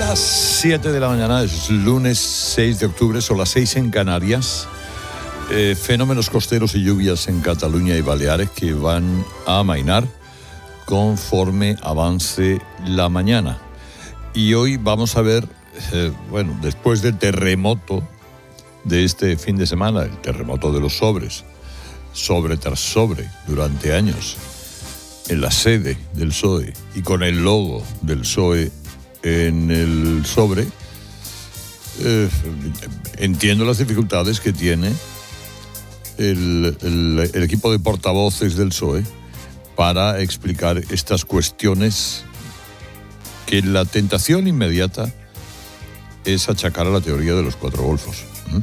Las 7 de la mañana, es lunes 6 de octubre, son las 6 en Canarias. Fenómenos costeros y lluvias en Cataluña y Baleares que van a amainar conforme avance la mañana. Y hoy vamos a ver, después del terremoto de este fin de semana, el terremoto de los sobres, sobre tras sobre, durante años, en la sede del PSOE y con el logo del PSOE en el sobre, entiendo las dificultades que tiene el equipo de portavoces del PSOE para explicar estas cuestiones que la tentación inmediata es achacar a la teoría de los cuatro golfos.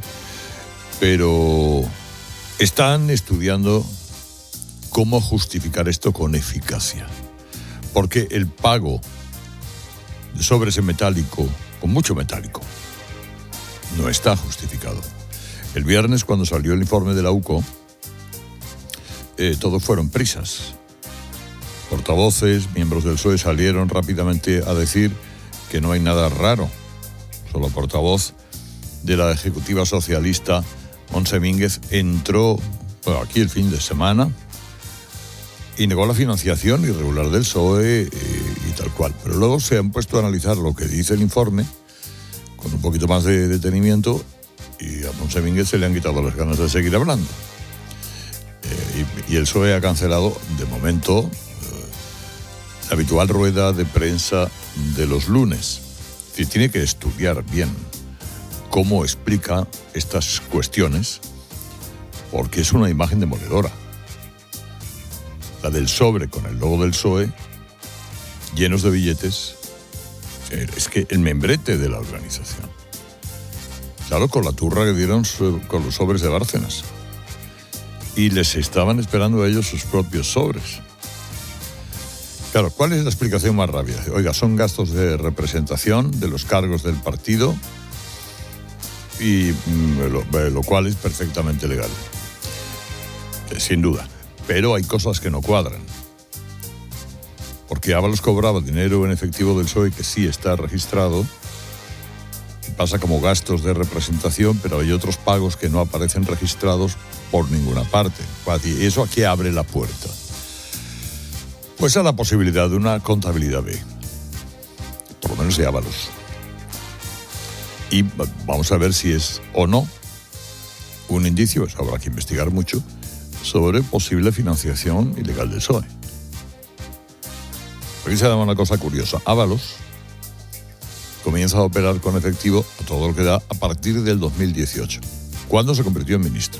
Pero están estudiando cómo justificar esto con eficacia. Porque el pago de sobres en metálico, con mucho metálico, no está justificado. El viernes, cuando salió el informe de la UCO, todo fueron prisas. Portavoces, miembros del PSOE salieron rápidamente a decir que no hay nada raro. Solo portavoz de la Ejecutiva Socialista, Montse Mínguez, entró aquí el fin de semana y negó la financiación irregular del PSOE y tal cual. Pero luego se han puesto a analizar lo que dice el informe con un poquito más de detenimiento y a Montse Mínguez se le han quitado las ganas de seguir hablando. Y el PSOE ha cancelado, de momento, la habitual rueda de prensa de los lunes. Y tiene que estudiar bien cómo explica estas cuestiones, porque es una imagen demoledora. La del sobre con el logo del PSOE, llenos de billetes, es que el membrete de la organización. Claro, con la turra que dieron con los sobres de Bárcenas. Y les estaban esperando a ellos sus propios sobres. Claro, ¿cuál es la explicación más rápida? Oiga, son gastos de representación de los cargos del partido y lo cual es perfectamente legal. Sin duda. Pero hay cosas que no cuadran. Porque Ábalos cobraba dinero en efectivo del PSOE que sí está registrado. Pasa como gastos de representación, pero hay otros pagos que no aparecen registrados por ninguna parte. ¿Y eso a qué abre la puerta? Pues a la posibilidad de una contabilidad B. Por lo menos de Ábalos. Y vamos a ver si es o no un indicio, eso habrá que investigar mucho, sobre posible financiación ilegal del PSOE. Aquí se da una cosa curiosa. Ábalos comienza a operar con efectivo a todo lo que da a partir del 2018, cuando se convirtió en ministro.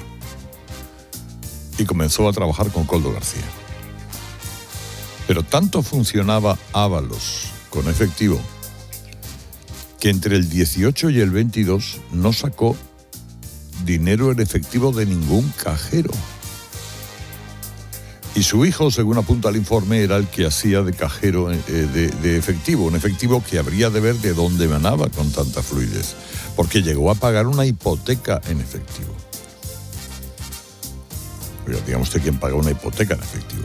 Y comenzó a trabajar con Koldo García. Pero tanto funcionaba Ábalos con efectivo que entre el 18 y el 22 no sacó dinero en efectivo de ningún cajero. Y su hijo, según apunta el informe, era el que hacía de cajero de efectivo, un efectivo que habría de ver de dónde emanaba con tanta fluidez, porque llegó a pagar una hipoteca en efectivo. Pero dígame usted quién paga una hipoteca en efectivo.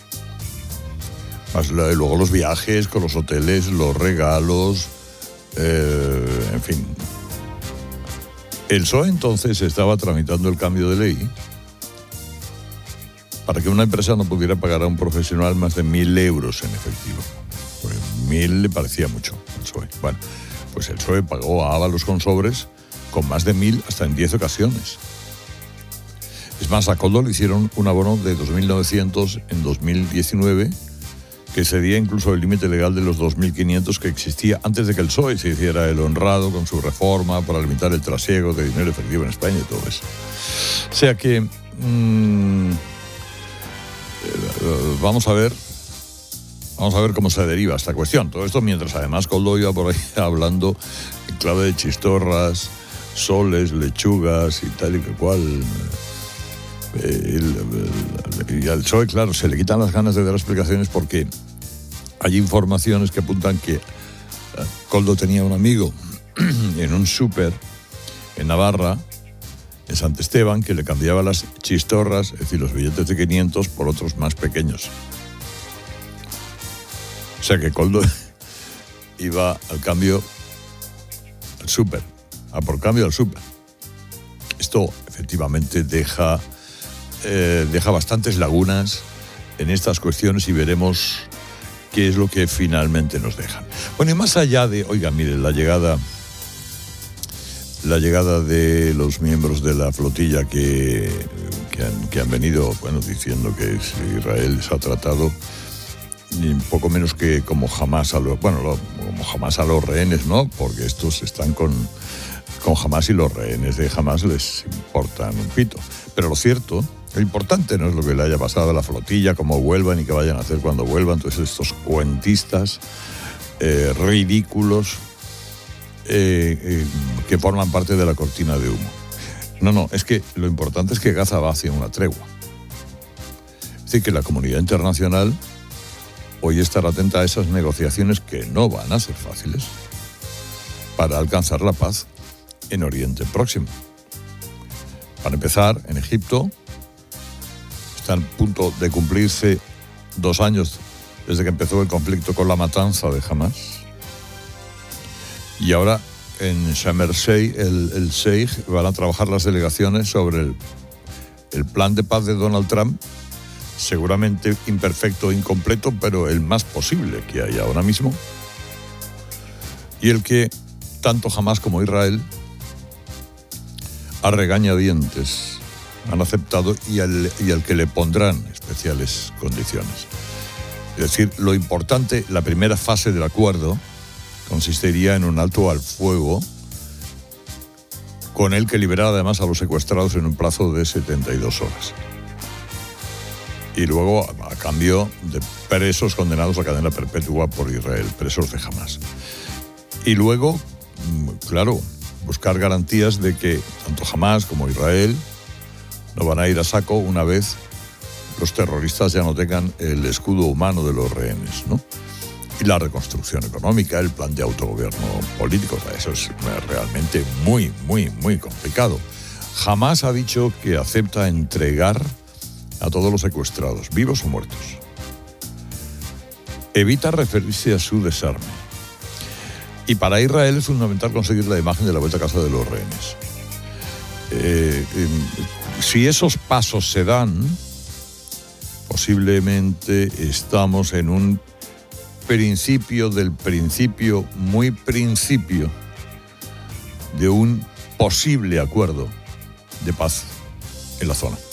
Más luego los viajes con los hoteles, los regalos, en fin. El PSOE entonces estaba tramitando el cambio de ley para que una empresa no pudiera pagar a un profesional más de 1.000 euros en efectivo. Porque 1.000 le parecía mucho al PSOE. Bueno, pues el PSOE pagó a Ábalos con sobres con más de 1.000 hasta en 10 ocasiones. Es más, a Koldo le hicieron un abono de 2.900 en 2019, que excedía incluso el límite legal de los 2.500 que existía antes de que el PSOE se hiciera el honrado con su reforma para limitar el trasiego de dinero efectivo en España y todo eso. O sea que vamos a ver cómo se deriva esta cuestión. Todo esto mientras además Koldo iba por ahí hablando en clave de chistorras, soles, lechugas y tal y que cual. Y al PSOE, claro, se le quitan las ganas de dar explicaciones porque hay informaciones que apuntan que Koldo tenía un amigo en un súper en Navarra, en Sant Esteban, que le cambiaba las chistorras, es decir, los billetes de 500 por otros más pequeños. O sea que Koldo iba al cambio al súper, a por cambio al súper. Esto efectivamente deja bastantes lagunas en estas cuestiones y veremos qué es lo que finalmente nos dejan. Bueno, y más allá de, oiga, mire, la llegada de los miembros de la flotilla que han venido, bueno, diciendo que Israel se ha tratado ni poco menos que como Hamás a los rehenes, ¿no? Porque estos están con Hamás y los rehenes de Hamás les importan un pito. Pero lo importante no es lo que le haya pasado a la flotilla, cómo vuelvan y qué vayan a hacer cuando vuelvan, todos estos cuentistas ridículos que forman parte de la cortina de humo. No, es que lo importante es que Gaza va hacia una tregua. Es decir, que la comunidad internacional hoy estará atenta a esas negociaciones que no van a ser fáciles para alcanzar la paz en Oriente Próximo. Para empezar, en Egipto están a punto de cumplirse 2 años desde que empezó el conflicto con la matanza de Hamás. Y ahora en Sharm el Sheikh van a trabajar las delegaciones sobre el plan de paz de Donald Trump, seguramente imperfecto e incompleto, pero el más posible que hay ahora mismo. Y el que tanto Hamás como Israel a regañadientes han aceptado y al que le pondrán especiales condiciones. Es decir, lo importante, la primera fase del acuerdo consistiría en un alto al fuego con el que liberara además a los secuestrados en un plazo de 72 horas. Y luego, a cambio de presos condenados a cadena perpetua por Israel, presos de Hamás. Y luego, claro, buscar garantías de que tanto Hamás como Israel no van a ir a saco una vez los terroristas ya no tengan el escudo humano de los rehenes, ¿no? Y la reconstrucción económica, el plan de autogobierno político, o sea, eso es realmente muy, muy, muy complicado. Hamás ha dicho que acepta entregar a todos los secuestrados, vivos o muertos. Evita referirse a su desarme. Y para Israel es fundamental conseguir la imagen de la vuelta a casa de los rehenes. Si esos pasos se dan, posiblemente estamos en un principio del principio, muy principio, de un posible acuerdo de paz en la zona.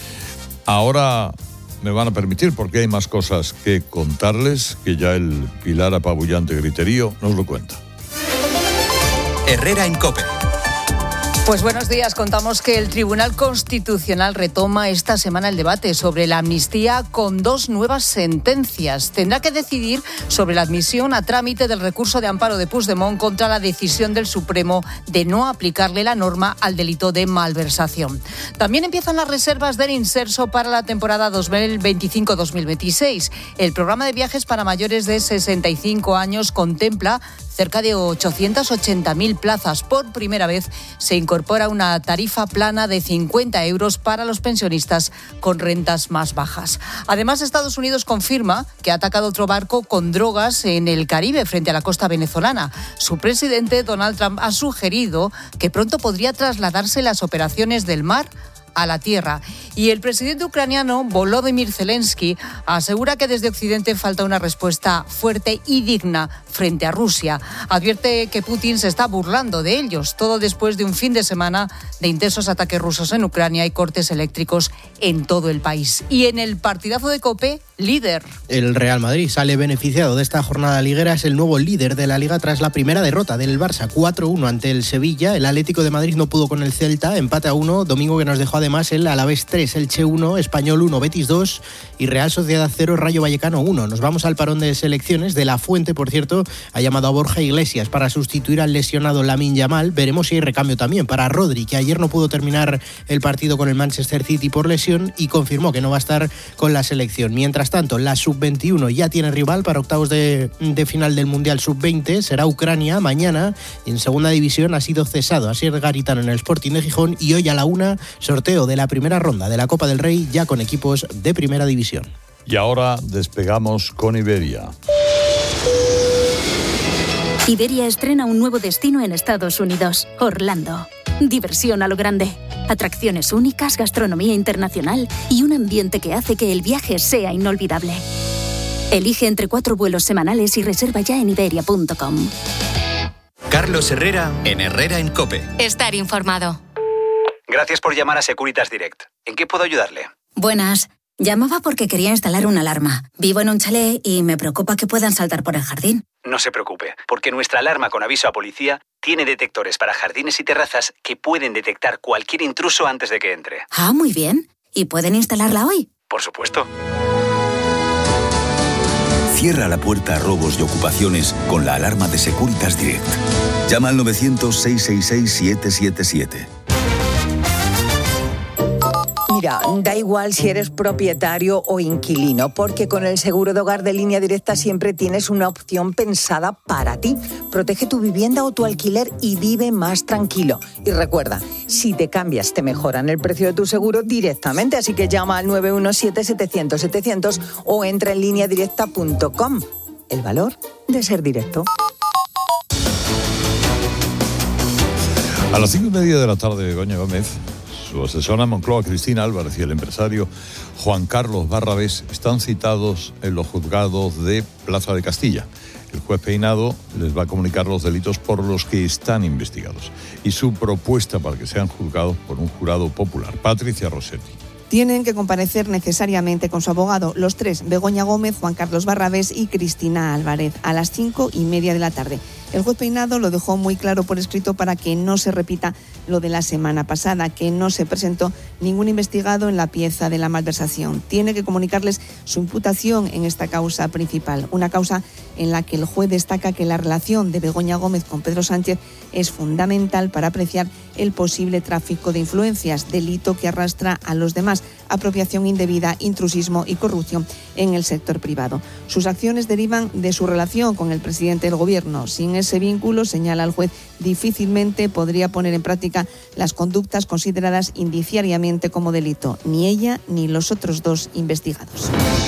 Ahora me van a permitir, porque hay más cosas que contarles, que ya el pilar apabullante griterío nos lo cuenta. Herrera en COPE. Pues buenos días. Contamos que el Tribunal Constitucional retoma esta semana el debate sobre la amnistía con 2 nuevas sentencias. Tendrá que decidir sobre la admisión a trámite del recurso de amparo de Puigdemont contra la decisión del Supremo de no aplicarle la norma al delito de malversación. También empiezan las reservas del Inserso para la temporada 2025-2026. El programa de viajes para mayores de 65 años contempla cerca de 880.000 plazas. Por primera vez se incorpora una tarifa plana de 50 euros para los pensionistas con rentas más bajas. Además, Estados Unidos confirma que ha atacado otro barco con drogas en el Caribe frente a la costa venezolana. Su presidente, Donald Trump, ha sugerido que pronto podría trasladarse las operaciones del mar a la tierra. Y el presidente ucraniano, Volodymyr Zelensky, asegura que desde Occidente falta una respuesta fuerte y digna frente a Rusia. Advierte que Putin se está burlando de ellos, todo después de un fin de semana de intensos ataques rusos en Ucrania y cortes eléctricos en todo el país. Y en el partidazo de COPE, líder. El Real Madrid sale beneficiado de esta jornada liguera, es el nuevo líder de la Liga tras la primera derrota del Barça, 4-1 ante el Sevilla. El Atlético de Madrid no pudo con el Celta, empate a 1, domingo que nos dejó además el Alavés 3, Elche 1, Español 1, Betis 2 y Real Sociedad 0, Rayo Vallecano 1. Nos vamos al parón de selecciones. De la Fuente, por cierto, ha llamado a Borja Iglesias para sustituir al lesionado Lamine Yamal. Veremos si hay recambio también para Rodri, que ayer no pudo terminar el partido con el Manchester City por lesión y confirmó que no va a estar con la selección. Mientras tanto, la Sub-21 ya tiene rival para octavos de final del Mundial Sub-20. Será Ucrania mañana. En segunda división ha sido cesado Asier Garitano en el Sporting de Gijón y hoy a la 1, sorteo de la primera ronda de la Copa del Rey ya con equipos de primera división. Y ahora despegamos con Iberia. Iberia estrena un nuevo destino en Estados Unidos, Orlando. Diversión a lo grande, atracciones únicas, gastronomía internacional y un ambiente que hace que el viaje sea inolvidable. Elige entre 4 vuelos semanales y reserva ya en iberia.com. Carlos Herrera, en Herrera en COPE. Estar informado. Gracias por llamar a Securitas Direct. ¿En qué puedo ayudarle? Buenas. Llamaba porque quería instalar una alarma. Vivo en un chalet y me preocupa que puedan saltar por el jardín. No se preocupe, porque nuestra alarma con aviso a policía tiene detectores para jardines y terrazas que pueden detectar cualquier intruso antes de que entre. Ah, muy bien. ¿Y pueden instalarla hoy? Por supuesto. Cierra la puerta a robos y ocupaciones con la alarma de Securitas Direct. Llama al 900-666-777. Mira, da igual si eres propietario o inquilino, porque con el seguro de hogar de Línea Directa siempre tienes una opción pensada para ti. Protege tu vivienda o tu alquiler y vive más tranquilo. Y recuerda, si te cambias te mejoran el precio de tu seguro directamente, así que llama al 917-700-700 o entra en lineadirecta.com. El valor de ser directo. A las 5:30 de la tarde, Begoña Gómez, su asesora Moncloa, Cristina Álvarez, y el empresario Juan Carlos Barrabés están citados en los juzgados de Plaza de Castilla. El juez Peinado les va a comunicar los delitos por los que están investigados y su propuesta para que sean juzgados por un jurado popular. Patricia Rossetti. Tienen que comparecer necesariamente con su abogado, los tres, Begoña Gómez, Juan Carlos Barrabés y Cristina Álvarez, a las 5:30 de la tarde. El juez Peinado lo dejó muy claro por escrito para que no se repita lo de la semana pasada, que no se presentó ningún investigado en la pieza de la malversación. Tiene que comunicarles su imputación en esta causa principal, una causa en la que el juez destaca que la relación de Begoña Gómez con Pedro Sánchez es fundamental para apreciar el posible tráfico de influencias, delito que arrastra a los demás, apropiación indebida, intrusismo y corrupción en el sector privado. Sus acciones derivan de su relación con el presidente del Gobierno. Sin ese vínculo, señala el juez, difícilmente podría poner en práctica las conductas consideradas indiciariamente como delito, ni ella ni los otros dos investigados.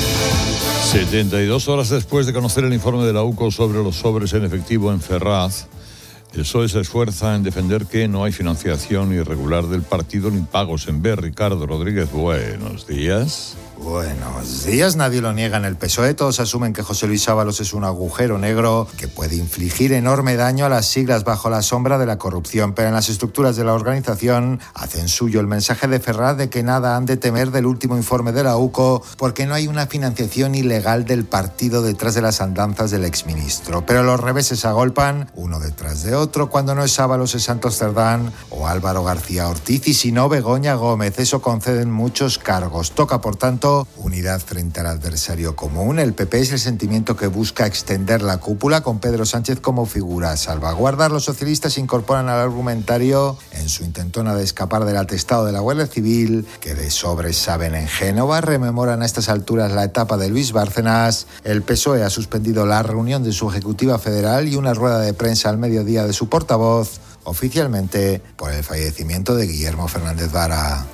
72 horas después de conocer el informe de la UCO sobre los sobres en efectivo en Ferraz, el PSOE se esfuerza en defender que no hay financiación irregular del partido ni pagos en B. Ricardo Rodríguez, buenos días. Buenos días, nadie lo niega en el PSOE, todos asumen que José Luis Ábalos es un agujero negro que puede infligir enorme daño a las siglas bajo la sombra de la corrupción, pero en las estructuras de la organización hacen suyo el mensaje de Ferraz de que nada han de temer del último informe de la UCO porque no hay una financiación ilegal del partido detrás de las andanzas del exministro, pero los reveses agolpan uno detrás de otro, cuando no es Ábalos es Santos Cerdán o Álvaro García Ortiz y si no Begoña Gómez, eso conceden muchos cargos, toca por tanto unidad frente al adversario común. El PP es el sentimiento que busca extender la cúpula con Pedro Sánchez como figura a salvaguardar. Los socialistas incorporan al argumentario en su intentona de escapar del atestado de la Guardia Civil, que de sobres saben en Génova, rememoran a estas alturas la etapa de Luis Bárcenas. El PSOE ha suspendido la reunión de su ejecutiva federal y una rueda de prensa al mediodía de su portavoz, oficialmente por el fallecimiento de Guillermo Fernández Vara.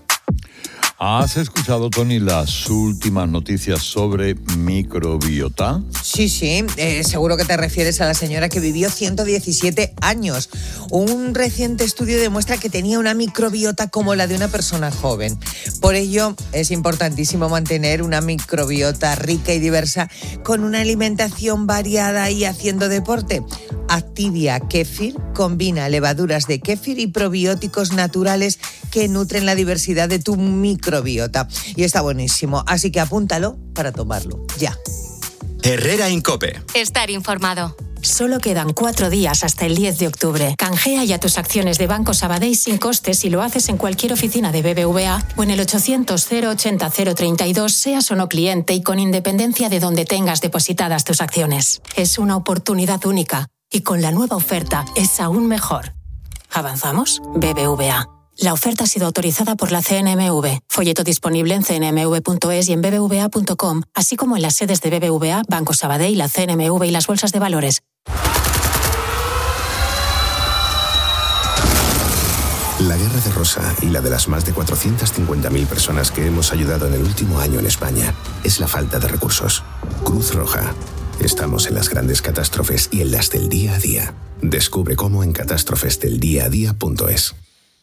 ¿Has escuchado, Tony, las últimas noticias sobre microbiota? Sí, seguro que te refieres a la señora que vivió 117 años. Un reciente estudio demuestra que tenía una microbiota como la de una persona joven. Por ello, es importantísimo mantener una microbiota rica y diversa con una alimentación variada y haciendo deporte. Activia Kéfir combina levaduras de kéfir y probióticos naturales que nutren la diversidad de tu microbiota. Y está buenísimo, así que apúntalo para tomarlo, ya. Herrera en COPE. Estar informado. Solo quedan 4 días hasta el 10 de octubre. Canjea ya tus acciones de Banco Sabadell sin costes si lo haces en cualquier oficina de BBVA o en el 800-080-032, seas o no cliente y con independencia de donde tengas depositadas tus acciones. Es una oportunidad única y con la nueva oferta es aún mejor. ¿Avanzamos? BBVA. La oferta ha sido autorizada por la CNMV. Folleto disponible en cnmv.es y en bbva.com, así como en las sedes de BBVA, Banco Sabadell, la CNMV y las bolsas de valores. La guerra de Rosa y la de las más de 450.000 personas que hemos ayudado en el último año en España es la falta de recursos. Cruz Roja. Estamos en las grandes catástrofes y en las del día a día. Descubre cómo en catástrofesdeldiaadía.es.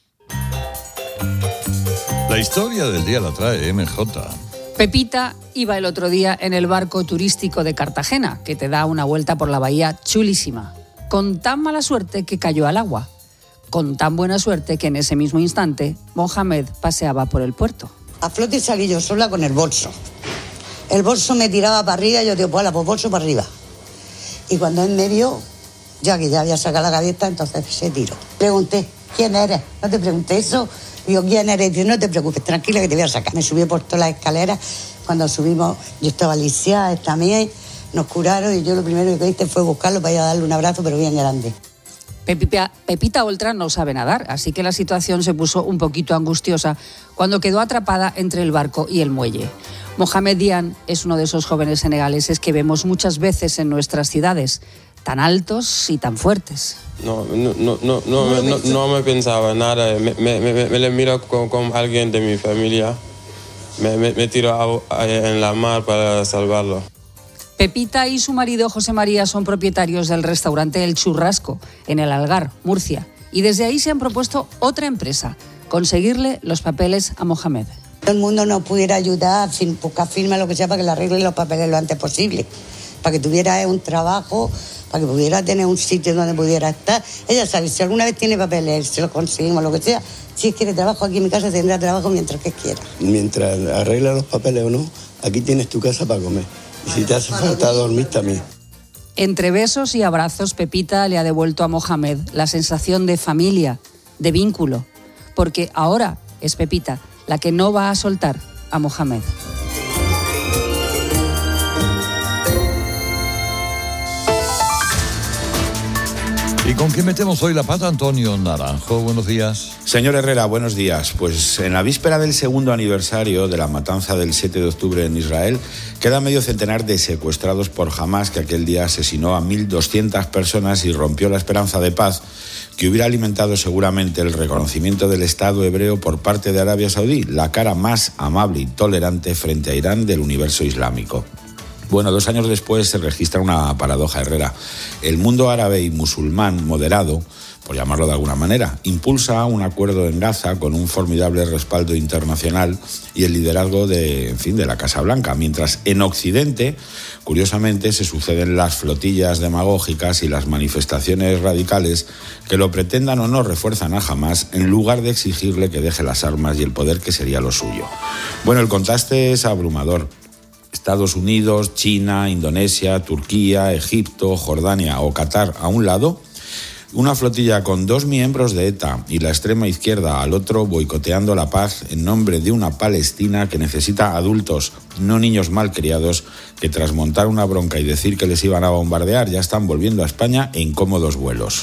La historia del día la trae MJ. Pepita iba el otro día en el barco turístico de Cartagena, que te da una vuelta por la bahía chulísima, con tan mala suerte que cayó al agua, con tan buena suerte que en ese mismo instante Mohamed paseaba por el puerto. A flote salí yo sola con el bolso. El bolso me tiraba para arriba y yo digo, pues bolso para arriba. Y cuando él me vio, ya que ya había sacado la gaveta, entonces se tiró. Pregunté, ¿quién eres? No te pregunté eso. Digo, ¿quién eres? Digo, no te preocupes, tranquila que te voy a sacar. Me subí por todas las escaleras. Cuando subimos, yo estaba lisiada también. Nos curaron y yo lo primero que hice fue buscarlo para ir a darle un abrazo, pero bien grande. Pepita Oltra no sabe nadar, así que la situación se puso un poquito angustiosa cuando quedó atrapada entre el barco y el muelle. Mohamed Dian es uno de esos jóvenes senegaleses que vemos muchas veces en nuestras ciudades, tan altos y tan fuertes. No me pensaba nada, me le miro como alguien de mi familia, me tiro en la mar para salvarlo. Pepita y su marido José María son propietarios del restaurante El Churrasco, en el Algar, Murcia, y desde ahí se han propuesto otra empresa, conseguirle los papeles a Mohamed. Todo el mundo nos pudiera ayudar, buscar firma, lo que sea, para que le arreglen los papeles lo antes posible, para que tuviera un trabajo, para que pudiera tener un sitio donde pudiera estar. Ella sabe, si alguna vez tiene papeles, se los conseguimos, lo que sea, si quiere trabajo aquí en mi casa, tendrá trabajo mientras que quiera. Mientras arregla los papeles o no, aquí tienes tu casa para comer. Y si te hace falta dormir también. Entre besos y abrazos, Pepita le ha devuelto a Mohamed la sensación de familia, de vínculo, porque ahora es Pepita la que no va a soltar a Mohamed. ¿Y con quién metemos hoy la pata, Antonio Naranjo? Buenos días. Señor Herrera, buenos días. Pues en la víspera del segundo aniversario de la matanza del 7 de octubre en Israel, queda medio centenar de secuestrados por Hamás, que aquel día asesinó a 1.200 personas y rompió la esperanza de paz que hubiera alimentado seguramente el reconocimiento del Estado hebreo por parte de Arabia Saudí, la cara más amable y tolerante frente a Irán del universo islámico. Bueno, 2 años después se registra una paradoja, Herrera. El mundo árabe y musulmán moderado, por llamarlo de alguna manera, impulsa un acuerdo en Gaza con un formidable respaldo internacional y el liderazgo de la Casa Blanca, mientras en Occidente, curiosamente, se suceden las flotillas demagógicas y las manifestaciones radicales que lo pretendan o no refuerzan a Hamás en lugar de exigirle que deje las armas y el poder que sería lo suyo. Bueno, el contraste es abrumador. Estados Unidos, China, Indonesia, Turquía, Egipto, Jordania o Qatar a un lado, una flotilla con 2 miembros de ETA y la extrema izquierda al otro boicoteando la paz en nombre de una Palestina que necesita adultos, no niños malcriados, que tras montar una bronca y decir que les iban a bombardear ya están volviendo a España en cómodos vuelos.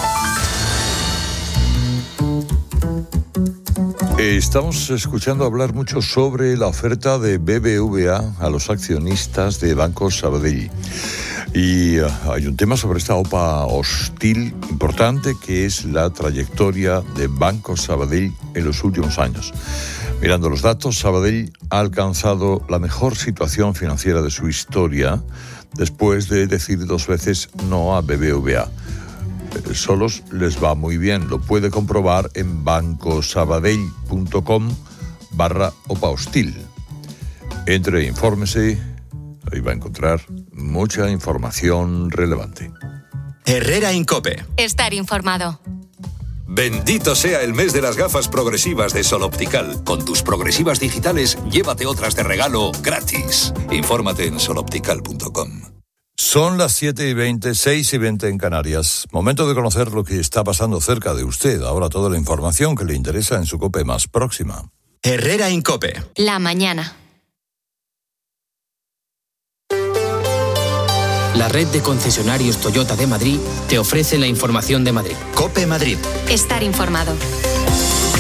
Estamos escuchando hablar mucho sobre la oferta de BBVA a los accionistas de Banco Sabadell. Y hay un tema sobre esta OPA hostil importante, que es la trayectoria de Banco Sabadell en los últimos años. Mirando los datos, Sabadell ha alcanzado la mejor situación financiera de su historia después de decir 2 veces no a BBVA. Solos les va muy bien. Lo puede comprobar en bancosabadell.com/OPA hostil. Entre e infórmese. Ahí va a encontrar mucha información relevante. Herrera Incope. Estar informado. Bendito sea el mes de las gafas progresivas de Sol Optical. Con tus progresivas digitales, llévate otras de regalo gratis. Infórmate en soloptical.com. Son las 7:20, 6:20 en Canarias. Momento de conocer lo que está pasando cerca de usted. Ahora toda la información que le interesa en su COPE más próxima. Herrera Incope. La mañana. La red de concesionarios Toyota de Madrid te ofrece la información de Madrid. COPE Madrid. Estar informado.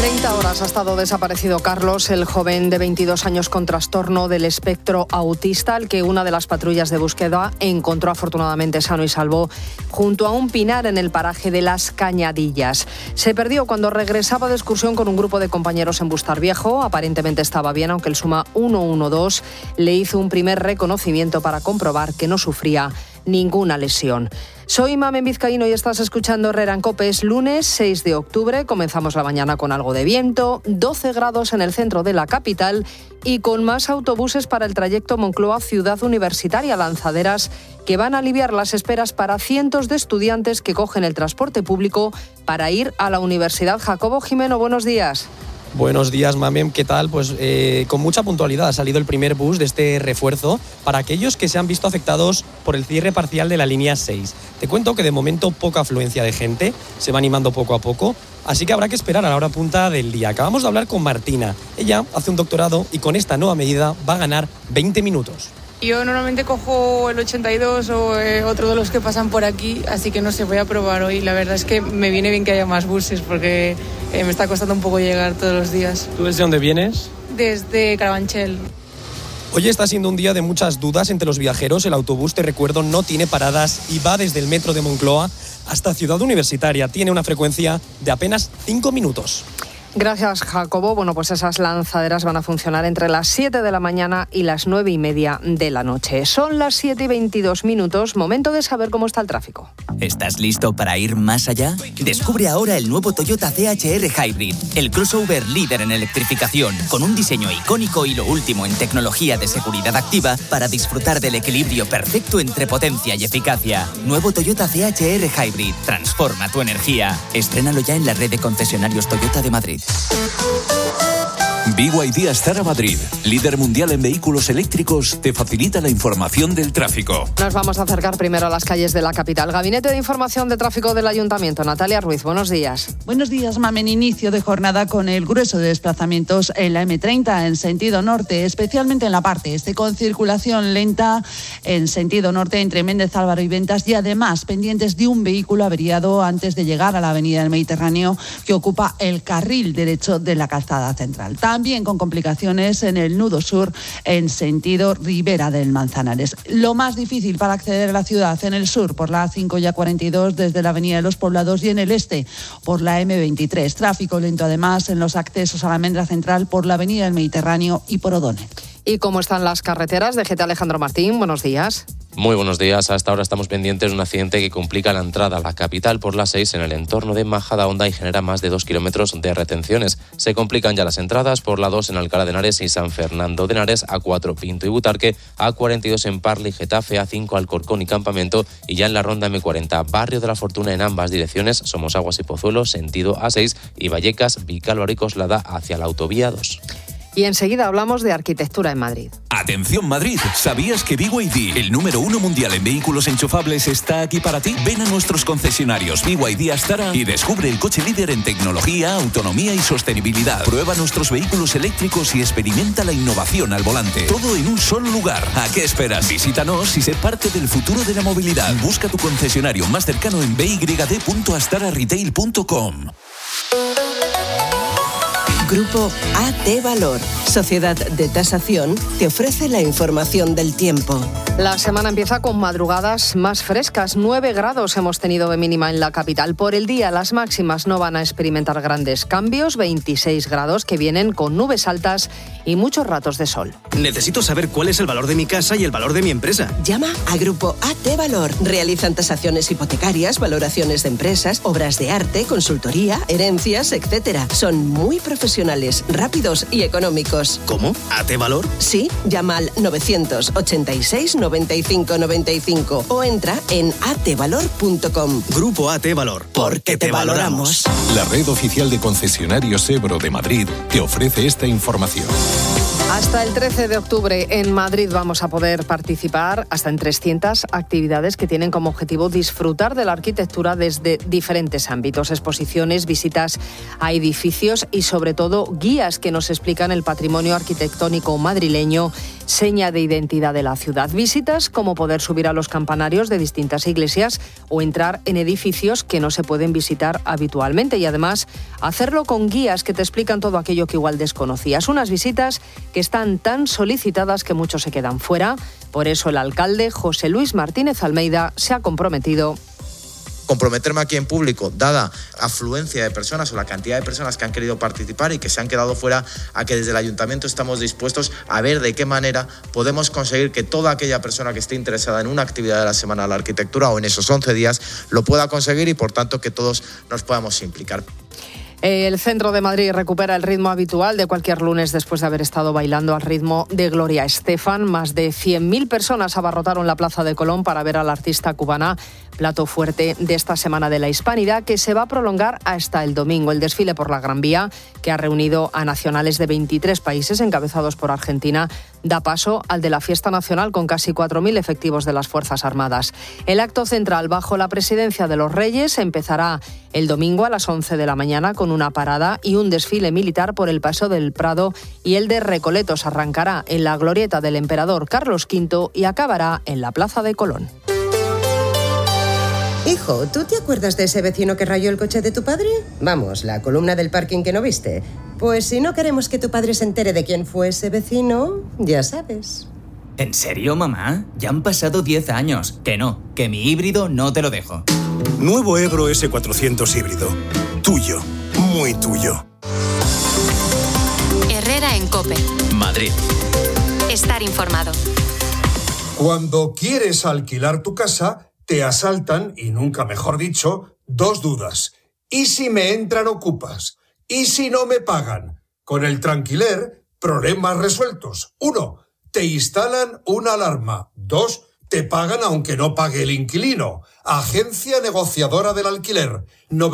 30 horas ha estado desaparecido Carlos, el joven de 22 años con trastorno del espectro autista, al que una de las patrullas de búsqueda encontró afortunadamente sano y salvo junto a un pinar en el paraje de Las Cañadillas. Se perdió cuando regresaba de excursión con un grupo de compañeros en Bustarviejo. Aparentemente estaba bien, aunque el SUMA 112 le hizo un primer reconocimiento para comprobar que no sufría ninguna lesión. Soy Mamen Vizcaíno y estás escuchando Herrera en COPE. Es lunes 6 de octubre, comenzamos la mañana con algo de viento, 12 grados en el centro de la capital y con más autobuses para el trayecto Moncloa-Ciudad Universitaria, lanzaderas que van a aliviar las esperas para cientos de estudiantes que cogen el transporte público para ir a la universidad. Jacobo Jimeno, buenos días. Buenos días, Mamem, ¿qué tal? Pues con mucha puntualidad ha salido el primer bus de este refuerzo para aquellos que se han visto afectados por el cierre parcial de la línea 6. Te cuento que de momento poca afluencia de gente, se va animando poco a poco, así que habrá que esperar a la hora punta del día. Acabamos de hablar con Martina. Ella hace un doctorado y con esta nueva medida va a ganar 20 minutos. Yo normalmente cojo el 82 o otro de los que pasan por aquí, así que no sé, voy a probar hoy. La verdad es que me viene bien que haya más buses porque me está costando un poco llegar todos los días. ¿Tú desde dónde vienes? Desde Carabanchel. Hoy está siendo un día de muchas dudas entre los viajeros. El autobús, te recuerdo, no tiene paradas y va desde el metro de Moncloa hasta Ciudad Universitaria. Tiene una frecuencia de apenas 5 minutos. Gracias, Jacobo. Bueno, pues esas lanzaderas van a funcionar entre las 7 de la mañana y las 9:30 de la noche. Son las 7:22, momento de saber cómo está el tráfico. ¿Estás listo para ir más allá? Descubre ahora el nuevo Toyota CHR Hybrid, el crossover líder en electrificación, con un diseño icónico y lo último en tecnología de seguridad activa para disfrutar del equilibrio perfecto entre potencia y eficacia. Nuevo Toyota CHR Hybrid, transforma tu energía. Estrénalo ya en la red de concesionarios Toyota de Madrid. BYD Astara Madrid, líder mundial en vehículos eléctricos, te facilita la información del tráfico. Nos vamos a acercar primero a las calles de la capital. Gabinete de Información de Tráfico del Ayuntamiento. Natalia Ruiz, buenos días. Buenos días, Mamen. Inicio de jornada con el grueso de desplazamientos en la M30 en sentido norte, especialmente en la parte este, con circulación lenta en sentido norte entre Méndez Álvaro y Ventas y además pendientes de un vehículo averiado antes de llegar a la avenida del Mediterráneo que ocupa el carril derecho de la calzada central. También con complicaciones en el nudo sur en sentido Ribera del Manzanares. Lo más difícil para acceder a la ciudad en el sur por la A5 y A42 desde la avenida de los Poblados y en el este por la M23. Tráfico lento además en los accesos a la Almendra Central por la avenida del Mediterráneo y por O'Donnell. ¿Y cómo están las carreteras? DGT Alejandro Martín, buenos días. Muy buenos días. Hasta ahora estamos pendientes de un accidente que complica la entrada a la capital por la 6 en el entorno de Majadahonda y genera más de 2 kilómetros de retenciones. Se complican ya las entradas por la 2 en Alcalá de Henares y San Fernando de Henares, A4 Pinto y Butarque, A42 en Parla y Getafe, A5 Alcorcón y Campamento y ya en la ronda M40, Barrio de la Fortuna en ambas direcciones, Somosaguas y Pozuelo, sentido A6 y Vallecas, Vicálvaro y Coslada hacia la autovía 2. Y enseguida hablamos de arquitectura en Madrid. Atención Madrid, ¿sabías que BYD, el número 1 mundial en vehículos enchufables, está aquí para ti? Ven a nuestros concesionarios BYD Astara y descubre el coche líder en tecnología, autonomía y sostenibilidad. Prueba nuestros vehículos eléctricos y experimenta la innovación al volante. Todo en un solo lugar. ¿A qué esperas? Visítanos y sé parte del futuro de la movilidad. Busca tu concesionario más cercano en byd.astararetail.com. Grupo AT Valor, Sociedad de Tasación, te ofrece la información del tiempo. La semana empieza con madrugadas más frescas. 9 grados hemos tenido de mínima en la capital. Por el día las máximas no van a experimentar grandes cambios. 26 grados que vienen con nubes altas y muchos ratos de sol. Necesito saber cuál es el valor de mi casa y el valor de mi empresa. Llama a Grupo AT Valor. Realizan tasaciones hipotecarias, valoraciones de empresas, obras de arte, consultoría, herencias, etc. Son muy profesionales, rápidos y económicos. ¿Cómo? ¿AT Valor? Sí, llama al 986 95 95 o entra en atvalor.com. Grupo AT Valor. Porque te valoramos. La red oficial de concesionarios Ebro de Madrid te ofrece esta información. Hasta el 13 de octubre en Madrid vamos a poder participar hasta en 300 actividades que tienen como objetivo disfrutar de la arquitectura desde diferentes ámbitos, exposiciones, visitas a edificios y sobre todo guías que nos explican el patrimonio arquitectónico madrileño seña de identidad de la ciudad. Visitas como poder subir a los campanarios de distintas iglesias o entrar en edificios que no se pueden visitar habitualmente y además hacerlo con guías que te explican todo aquello que igual desconocías. Unas visitas que están tan solicitadas que muchos se quedan fuera. Por eso el alcalde José Luis Martínez Almeida se ha comprometido. Comprometerme aquí en público, dada afluencia de personas o la cantidad de personas que han querido participar y que se han quedado fuera, a que desde el ayuntamiento estamos dispuestos a ver de qué manera podemos conseguir que toda aquella persona que esté interesada en una actividad de la Semana de la Arquitectura o en esos 11 días lo pueda conseguir y por tanto que todos nos podamos implicar. El centro de Madrid recupera el ritmo habitual de cualquier lunes después de haber estado bailando al ritmo de Gloria Estefan. Más de 100.000 personas abarrotaron la Plaza de Colón para ver a la artista cubana, plato fuerte de esta Semana de la Hispanidad, que se va a prolongar hasta el domingo. El desfile por la Gran Vía, que ha reunido a nacionales de 23 países encabezados por Argentina, da paso al de la fiesta nacional con casi 4.000 efectivos de las Fuerzas Armadas. El acto central bajo la presidencia de los Reyes empezará el domingo a las 11 de la mañana con una parada y un desfile militar por el Paseo del Prado, y el de Recoletos arrancará en la glorieta del emperador Carlos V y acabará en la Plaza de Colón. Hijo, ¿tú te acuerdas de ese vecino que rayó el coche de tu padre? Vamos, la columna del parking que no viste. Pues si no queremos que tu padre se entere de quién fue ese vecino, ya sabes. ¿En serio, mamá? Ya han pasado 10 años. Que mi híbrido no te lo dejo. Nuevo Ebro S400 híbrido. Tuyo. Muy tuyo. Herrera en COPE. Madrid. Estar informado. Cuando quieres alquilar tu casa, te asaltan, y nunca mejor dicho, dos dudas. ¿Y si me entran ocupas? ¿Y si no me pagan? Con el Tranquiler, problemas resueltos. 1. Te instalan una alarma. 2. Te pagan aunque no pague el inquilino. Agencia negociadora del alquiler.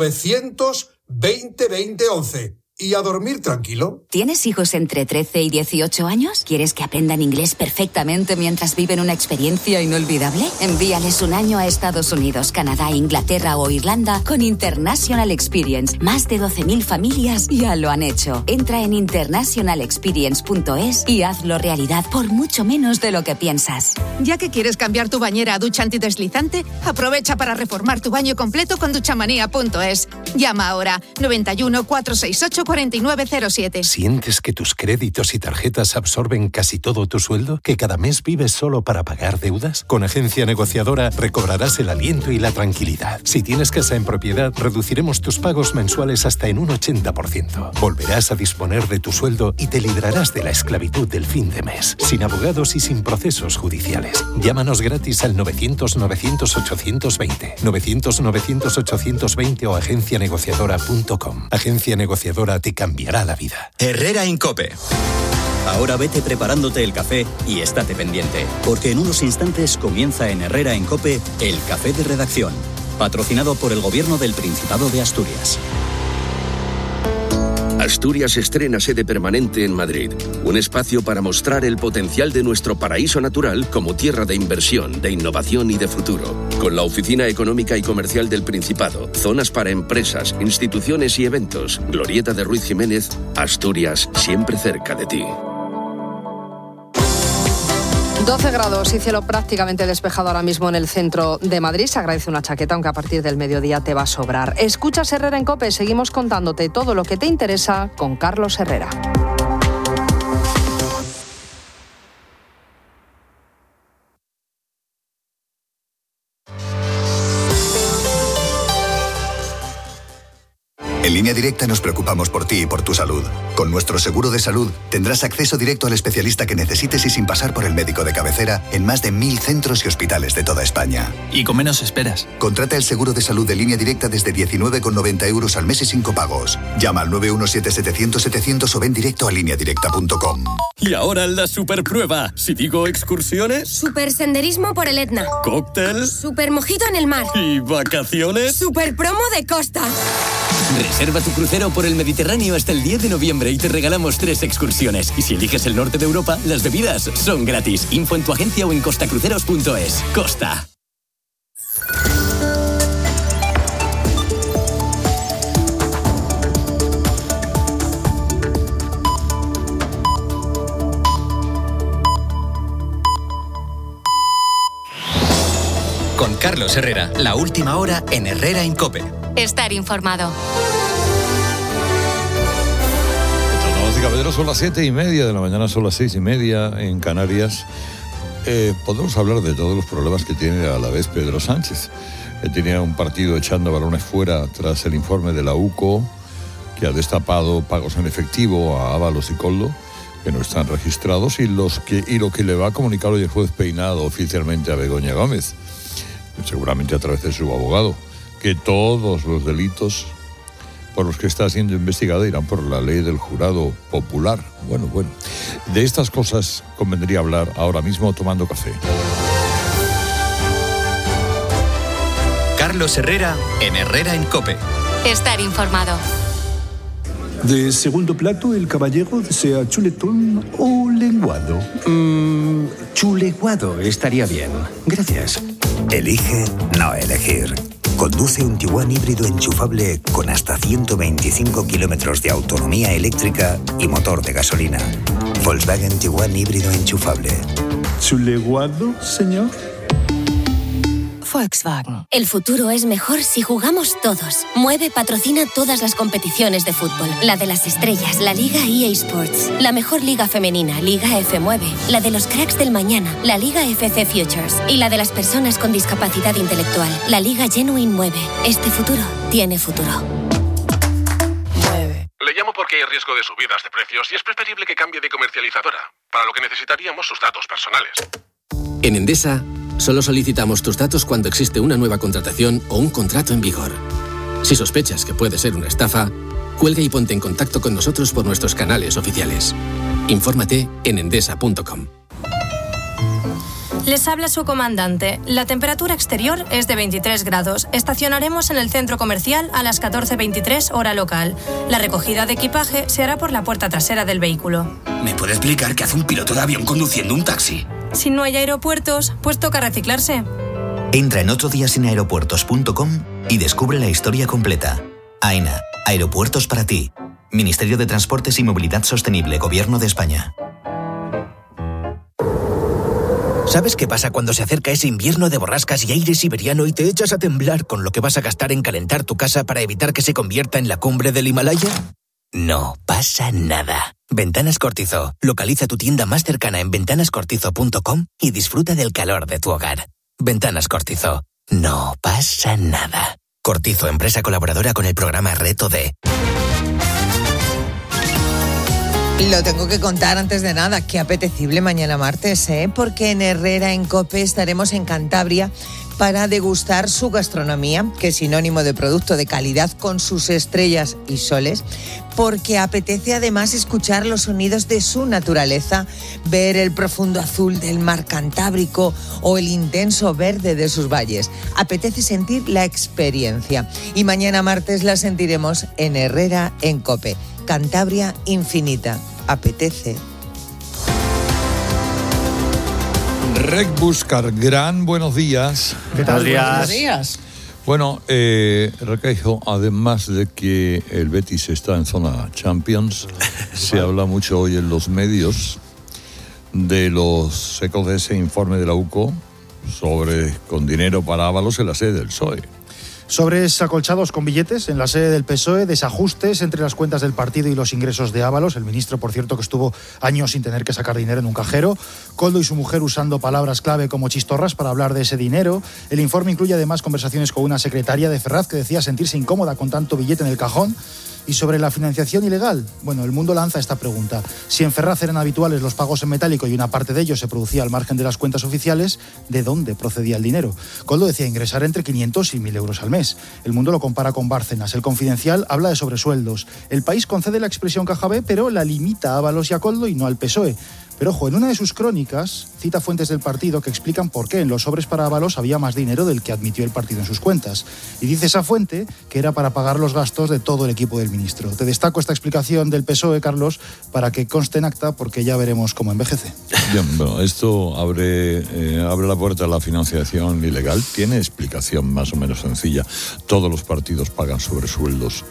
900-20-20-11. Y a dormir tranquilo. ¿Tienes hijos entre 13 y 18 años? ¿Quieres que aprendan inglés perfectamente mientras viven una experiencia inolvidable? Envíales un año a Estados Unidos, Canadá, Inglaterra o Irlanda con International Experience. Más de 12.000 familias ya lo han hecho. Entra en internationalexperience.es y hazlo realidad por mucho menos de lo que piensas. Ya que quieres cambiar tu bañera a ducha antideslizante, aprovecha para reformar tu baño completo con duchamanía.es. Llama ahora 91 468 4907. ¿Sientes que tus créditos y tarjetas absorben casi todo tu sueldo? ¿Que cada mes vives solo para pagar deudas? Con Agencia Negociadora recobrarás el aliento y la tranquilidad. Si tienes casa en propiedad, reduciremos tus pagos mensuales hasta en un 80%. Volverás a disponer de tu sueldo y te librarás de la esclavitud del fin de mes, sin abogados y sin procesos judiciales. Llámanos gratis al 900-900-820, 900-900-820 o agencianegociadora.com. Agencia Negociadora te cambiará la vida. Herrera en COPE. Ahora vete preparándote el café y estate pendiente, porque en unos instantes comienza en Herrera en COPE el Café de Redacción, patrocinado por el Gobierno del Principado de Asturias. Asturias estrena sede permanente en Madrid, un espacio para mostrar el potencial de nuestro paraíso natural como tierra de inversión, de innovación y de futuro. Con la Oficina Económica y Comercial del Principado, zonas para empresas, instituciones y eventos, Glorieta de Ruiz Jiménez, Asturias, siempre cerca de ti. 12 grados y cielo prácticamente despejado ahora mismo en el centro de Madrid. Se agradece una chaqueta, aunque a partir del mediodía te va a sobrar. Escuchas Herrera en COPE, seguimos contándote todo lo que te interesa con Carlos Herrera. En Línea Directa nos preocupamos por ti y por tu salud. Con nuestro seguro de salud tendrás acceso directo al especialista que necesites y sin pasar por el médico de cabecera en más de 1.000 centros y hospitales de toda España. Y con menos esperas. Contrata el seguro de salud de Línea Directa desde 19,90 € al mes y sin copagos. Llama al 917-700-700 o ven directo a lineadirecta.com. Y ahora la superprueba. Si digo excursiones... Supersenderismo por el Etna. Cóctel. Supermojito en el mar. Y vacaciones. Superpromo de costa. Reserva tu crucero por el Mediterráneo hasta el 10 de noviembre y te regalamos 3 excursiones. Y si eliges el norte de Europa, las bebidas son gratis. Info en tu agencia o en costacruceros.es. Costa. Con Carlos Herrera, la última hora en Herrera en COPE. Estar informado. Caballeros, son las 7:30 de la mañana, son las 6:30 en Canarias. Podemos hablar de todos los problemas que tiene a la vez Pedro Sánchez. Tenía un partido echando balones fuera tras el informe de la UCO, que ha destapado pagos en efectivo a Ábalos y Koldo, que no están registrados, y lo que le va a comunicar hoy el juez Peinado oficialmente a Begoña Gómez, seguramente a través de su abogado, que todos los delitos por los que está siendo investigada irán por la ley del jurado popular. Bueno, de estas cosas convendría hablar ahora mismo tomando café. Carlos Herrera en Herrera en COPE. Estar informado. De segundo plato, el caballero desea chuletón o lenguado. Chuleguado estaría bien. Gracias. Elige no elegir. Conduce un Tiguan híbrido enchufable con hasta 125 kilómetros de autonomía eléctrica y motor de gasolina. Volkswagen Tiguan híbrido enchufable. ¿Chuleguado, señor? Volkswagen. El futuro es mejor si jugamos todos. Mueve patrocina todas las competiciones de fútbol. La de las estrellas, la Liga EA Sports. La mejor liga femenina, Liga F9. La de los cracks del mañana, la Liga FC Futures. Y la de las personas con discapacidad intelectual, la Liga Genuine 9. Este futuro tiene futuro. Le llamo porque hay riesgo de subidas de precios y es preferible que cambie de comercializadora, para lo que necesitaríamos sus datos personales. En Endesa, solo solicitamos tus datos cuando existe una nueva contratación o un contrato en vigor. Si sospechas que puede ser una estafa, cuelga y ponte en contacto con nosotros por nuestros canales oficiales. Infórmate en endesa.com. Les habla su comandante. La temperatura exterior es de 23 grados. Estacionaremos en el centro comercial a las 14:23 hora local. La recogida de equipaje se hará por la puerta trasera del vehículo. ¿Me puede explicar qué hace un piloto de avión conduciendo un taxi? Si no hay aeropuertos, pues toca reciclarse. Entra en otrodiasinaeropuertos.com y descubre la historia completa. AENA, aeropuertos para ti. Ministerio de Transportes y Movilidad Sostenible, Gobierno de España. ¿Sabes qué pasa cuando se acerca ese invierno de borrascas y aire siberiano y te echas a temblar con lo que vas a gastar en calentar tu casa para evitar que se convierta en la cumbre del Himalaya? No pasa nada. Ventanas Cortizo. Localiza tu tienda más cercana en ventanascortizo.com y disfruta del calor de tu hogar. Ventanas Cortizo. No pasa nada. Cortizo, empresa colaboradora con el programa Reto D. Lo tengo que contar antes de nada, qué apetecible mañana martes, porque en Herrera en COPE estaremos en Cantabria para degustar su gastronomía, que es sinónimo de producto de calidad con sus estrellas y soles, porque apetece además escuchar los sonidos de su naturaleza, ver el profundo azul del mar Cantábrico o el intenso verde de sus valles. Apetece sentir la experiencia y mañana martes la sentiremos en Herrera en COPE. Cantabria infinita. Apetece. Rec Buscar, gran buenos días. ¿Qué tal? Buenos días. Bueno, Requeijo, además de que el Betis está en zona Champions, se habla mucho hoy en los medios de los ecos de ese informe de la UCO sobre con dinero para Ábalos en la sede del PSOE. Sobres acolchados con billetes en la sede del PSOE, desajustes entre las cuentas del partido y los ingresos de Ábalos, el ministro, por cierto, que estuvo años sin tener que sacar dinero en un cajero, Koldo y su mujer usando palabras clave como chistorras para hablar de ese dinero. El informe incluye además conversaciones con una secretaria de Ferraz que decía sentirse incómoda con tanto billete en el cajón. Y sobre la financiación ilegal, bueno, El Mundo lanza esta pregunta. Si en Ferraz eran habituales los pagos en metálico y una parte de ellos se producía al margen de las cuentas oficiales, ¿de dónde procedía el dinero? Koldo decía ingresar entre 500 y 1.000 euros al mes. El Mundo lo compara con Bárcenas. El Confidencial habla de sobresueldos. El País concede la expresión caja B, pero la limita a Ábalos y a Koldo y no al PSOE. Pero ojo, en una de sus crónicas cita fuentes del partido que explican por qué en los sobres para Ábalos había más dinero del que admitió el partido en sus cuentas. Y dice esa fuente que era para pagar los gastos de todo el equipo del ministro. Te destaco esta explicación del PSOE, Carlos, para que conste en acta, porque ya veremos cómo envejece. Bien, bueno, esto abre la puerta a la financiación ilegal. Tiene explicación más o menos sencilla. Todos los partidos pagan sobresueldos.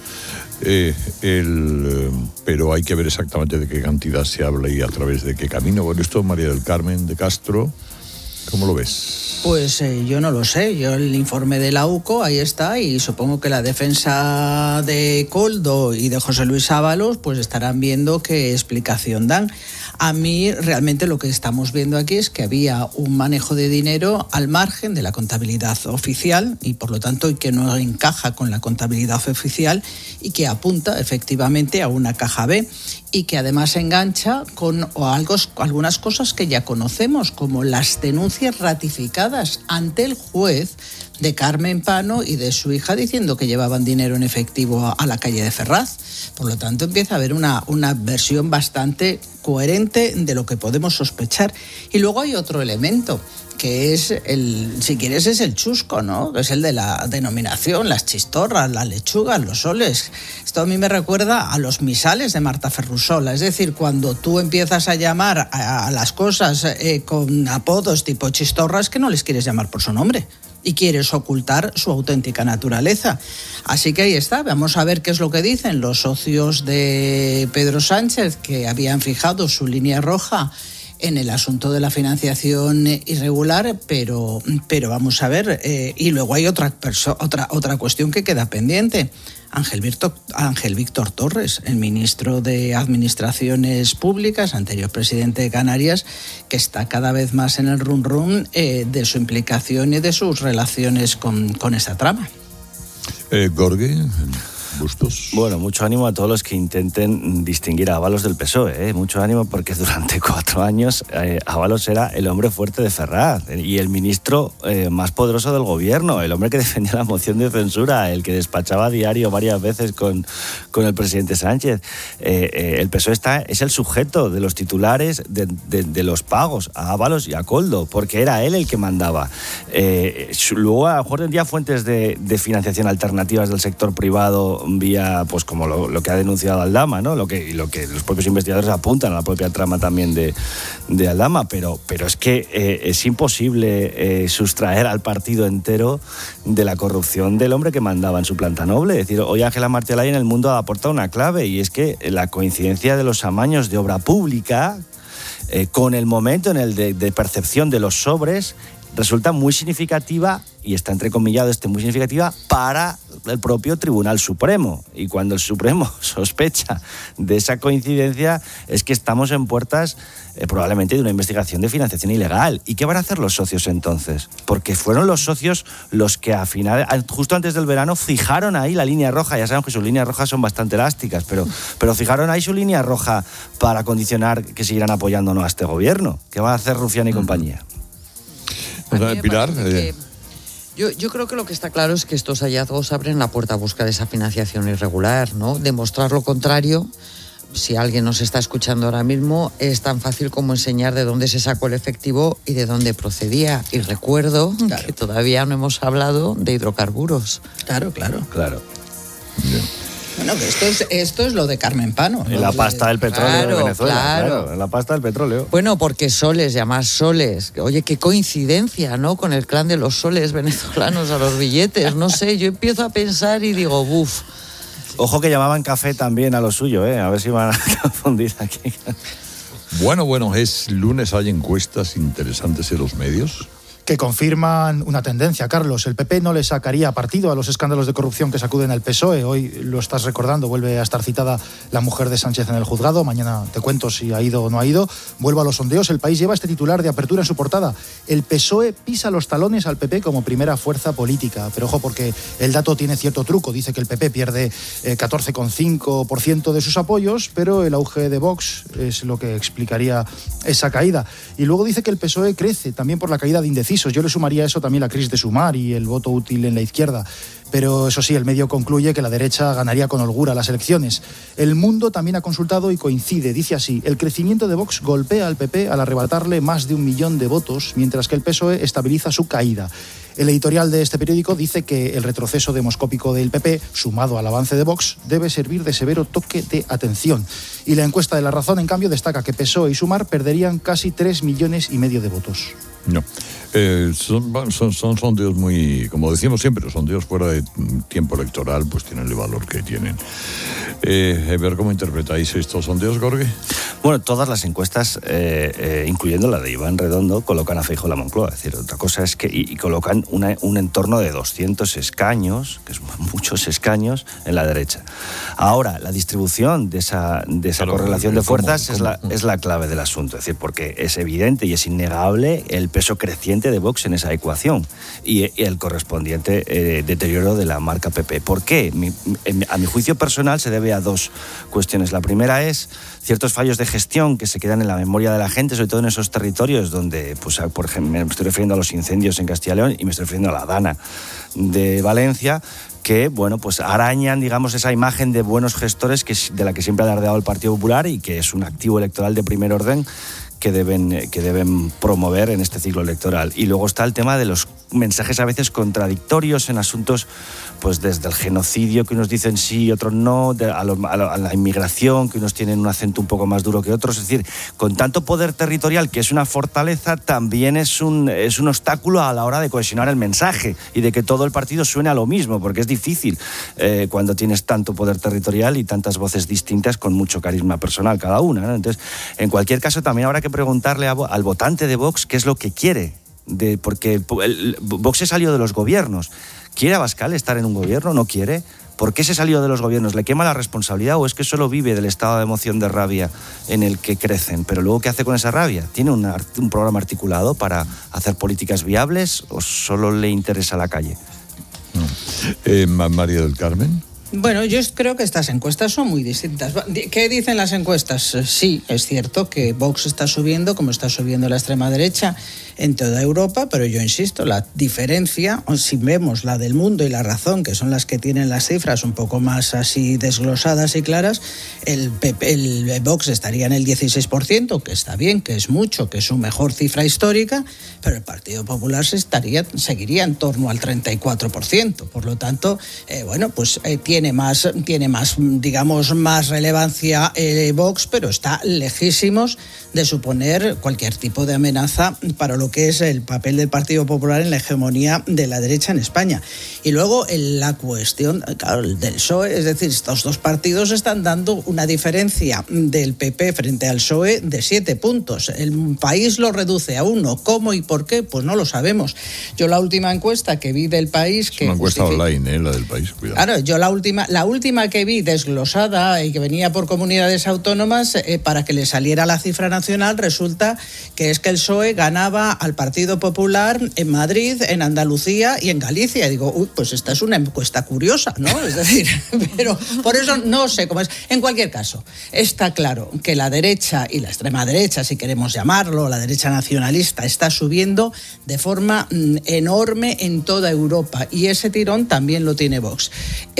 Pero hay que ver exactamente de qué cantidad se habla y a través de qué camino. Bueno, esto María del Carmen de Castro ¿Cómo lo ves? Pues yo no lo sé. Yo el informe de la UCO, ahí está, y supongo que la defensa de Koldo y de José Luis Ábalos pues estarán viendo qué explicación dan. A mí realmente lo que estamos viendo aquí es que había un manejo de dinero al margen de la contabilidad oficial y por lo tanto que no encaja con la contabilidad oficial y que apunta efectivamente a una caja B y que además engancha con algunas cosas que ya conocemos, como las denuncias ratificadas ante el juez de Carmen Pano y de su hija diciendo que llevaban dinero en efectivo a la calle de Ferraz. Por lo tanto, empieza a haber una versión bastante coherente de lo que podemos sospechar. Y luego hay otro elemento, que es si quieres, es el chusco, ¿no? Que es el de la denominación, las chistorras, las lechugas, los soles. Esto a mí me recuerda a los misales de Marta Ferrusola. Es decir, cuando tú empiezas a llamar a las cosas con apodos tipo chistorras, que no les quieres llamar por su nombre y quieres ocultar su auténtica naturaleza. Así que ahí está, vamos a ver qué es lo que dicen los socios de Pedro Sánchez, que habían fijado su línea roja en el asunto de la financiación irregular, pero vamos a ver. Y luego hay otra cuestión que queda pendiente. Ángel Víctor Torres, el ministro de Administraciones Públicas, anterior presidente de Canarias, que está cada vez más en el run de su implicación y de sus relaciones con esta trama. Gorge, Bustos. Bueno, mucho ánimo a todos los que intenten distinguir a Ábalos del PSOE, mucho ánimo, porque durante 4 años Ábalos era el hombre fuerte de Ferraz y el ministro más poderoso del gobierno, el hombre que defendía la moción de censura, el que despachaba a diario varias veces con el presidente Sánchez. El PSOE es el sujeto de los titulares de los pagos a Ábalos y a Koldo, porque era él el que mandaba. Luego, a lo mejor tendría fuentes de financiación alternativas del sector privado vía, pues como lo que ha denunciado Aldama, ¿no? Lo que los propios investigadores apuntan a la propia trama también de Aldama, pero es que es imposible sustraer al partido entero de la corrupción del hombre que mandaba en su planta noble. Es decir, hoy Ángela Martelay en El Mundo ha aportado una clave, y es que la coincidencia de los amaños de obra pública con el momento en el de percepción de los sobres resulta muy significativa, y está entrecomillado muy significativa, para el propio Tribunal Supremo. Y cuando el Supremo sospecha de esa coincidencia, es que estamos en puertas probablemente de una investigación de financiación ilegal. ¿Y qué van a hacer los socios entonces? Porque fueron los socios los que al final, justo antes del verano, fijaron ahí la línea roja. Ya sabemos que sus líneas rojas son bastante elásticas, pero fijaron ahí su línea roja para condicionar que siguieran apoyando o no a este gobierno. ¿Qué va a hacer Rufián y compañía? Pilar, yo creo que lo que está claro es que estos hallazgos abren la puerta a buscar esa financiación irregular, ¿no? Demostrar lo contrario, si alguien nos está escuchando ahora mismo, es tan fácil como enseñar de dónde se sacó el efectivo y de dónde procedía. Y recuerdo que todavía no hemos hablado de hidrocarburos. Claro. Bien. Bueno, que esto es lo de Carmen Pano. En la pasta del petróleo de Venezuela. Claro, en la pasta del petróleo. Bueno, porque soles, llamar soles. Oye, qué coincidencia, ¿no? Con el clan de los soles venezolanos a los billetes. No sé, yo empiezo a pensar y digo, buf. Ojo que llamaban café también a lo suyo, ¿eh? A ver si van a confundir aquí. Bueno, es lunes, hay encuestas interesantes en los medios que confirman una tendencia, Carlos. El PP no le sacaría partido a los escándalos de corrupción que sacuden al PSOE. Hoy lo estás recordando, vuelve a estar citada la mujer de Sánchez en el juzgado. Mañana te cuento si ha ido o no ha ido. Vuelvo a los sondeos. El País lleva este titular de apertura en su portada. El PSOE pisa los talones al PP como primera fuerza política. Pero ojo, porque el dato tiene cierto truco. Dice que el PP pierde 14,5% de sus apoyos, pero el auge de Vox es lo que explicaría esa caída. Y luego dice que el PSOE crece también por la caída de indecisos. Yo le sumaría a eso también la crisis de Sumar y el voto útil en la izquierda. Pero eso sí, el medio concluye que la derecha ganaría con holgura las elecciones. El Mundo también ha consultado y coincide. Dice así: el crecimiento de Vox golpea al PP al arrebatarle más de 1 millón de votos, mientras que el PSOE estabiliza su caída. El editorial de este periódico dice que el retroceso demoscópico del PP, sumado al avance de Vox, debe servir de severo toque de atención. Y la encuesta de La Razón, en cambio, destaca que PSOE y Sumar perderían casi 3,5 millones de votos. No. Son sondeos muy, como decimos siempre, sondeos fuera de tiempo electoral, pues tienen el valor que tienen. Ver cómo interpretáis estos sondeos, Jorge. Bueno, todas las encuestas, incluyendo la de Iván Redondo, colocan a Feijóo en la Moncloa. Es decir, otra cosa es que y colocan un entorno de 200 escaños, que son muchos escaños, en la derecha. Ahora, la distribución de esa correlación de fuerzas es la clave del asunto. Es decir, porque es evidente y es innegable el peso creciente de Vox en esa ecuación y el correspondiente deterioro de la marca PP. ¿Por qué? A mi juicio personal se debe a dos cuestiones. La primera es ciertos fallos de gestión que se quedan en la memoria de la gente, sobre todo en esos territorios donde, pues, por ejemplo, me estoy refiriendo a los incendios en Castilla y León y me estoy refiriendo a la Dana de Valencia, que, bueno, pues arañan, digamos, esa imagen de buenos gestores de la que siempre ha alardeado el Partido Popular y que es un activo electoral de primer orden que deben promover en este ciclo electoral. Y luego está el tema de los mensajes a veces contradictorios en asuntos, pues desde el genocidio, que unos dicen sí y otros no, a la inmigración, que unos tienen un acento un poco más duro que otros. Es decir, con tanto poder territorial, que es una fortaleza, también es un obstáculo a la hora de cohesionar el mensaje y de que todo el partido suene a lo mismo, porque es difícil cuando tienes tanto poder territorial y tantas voces distintas con mucho carisma personal cada una, ¿no? Entonces, en cualquier caso, también habrá que preguntarle al votante de Vox qué es lo que quiere, porque Vox se salió de los gobiernos. ¿Quiere Abascal estar en un gobierno? ¿No quiere? ¿Por qué se salió de los gobiernos? ¿Le quema la responsabilidad o es que solo vive del estado de emoción de rabia en el que crecen? Pero luego, ¿qué hace con esa rabia? ¿Tiene un programa articulado para hacer políticas viables o solo le interesa la calle? María del Carmen. Bueno, yo creo que estas encuestas son muy distintas. ¿Qué dicen las encuestas? Sí, es cierto que Vox está subiendo, como está subiendo la extrema derecha en toda Europa, pero yo insisto, la diferencia, si vemos la del Mundo y La Razón, que son las que tienen las cifras un poco más así desglosadas y claras, el Vox estaría en el 16%, que está bien, que es mucho, que es su mejor cifra histórica, pero el Partido Popular seguiría en torno al 34%. Por lo tanto, tiene más, digamos, más relevancia Vox, pero está lejísimos de suponer cualquier tipo de amenaza para lo que es el papel del Partido Popular en la hegemonía de la derecha en España. Y luego la cuestión, claro, del PSOE, es decir, estos dos partidos están dando una diferencia del PP frente al PSOE de 7 puntos. El país lo reduce a 1. ¿Cómo y por qué? Pues no lo sabemos. Yo la última encuesta que vi del país... Es una encuesta online, la del país, cuidado. Claro, yo la última que vi desglosada y que venía por comunidades autónomas, para que le saliera la cifra nacional, resulta que es que el PSOE ganaba al Partido Popular en Madrid, en Andalucía y en Galicia. Y digo, pues esta es una encuesta curiosa, ¿no? Es decir, pero por eso no sé cómo es. En cualquier caso, está claro que la derecha y la extrema derecha, si queremos llamarlo, la derecha nacionalista, está subiendo de forma enorme en toda Europa y ese tirón también lo tiene Vox.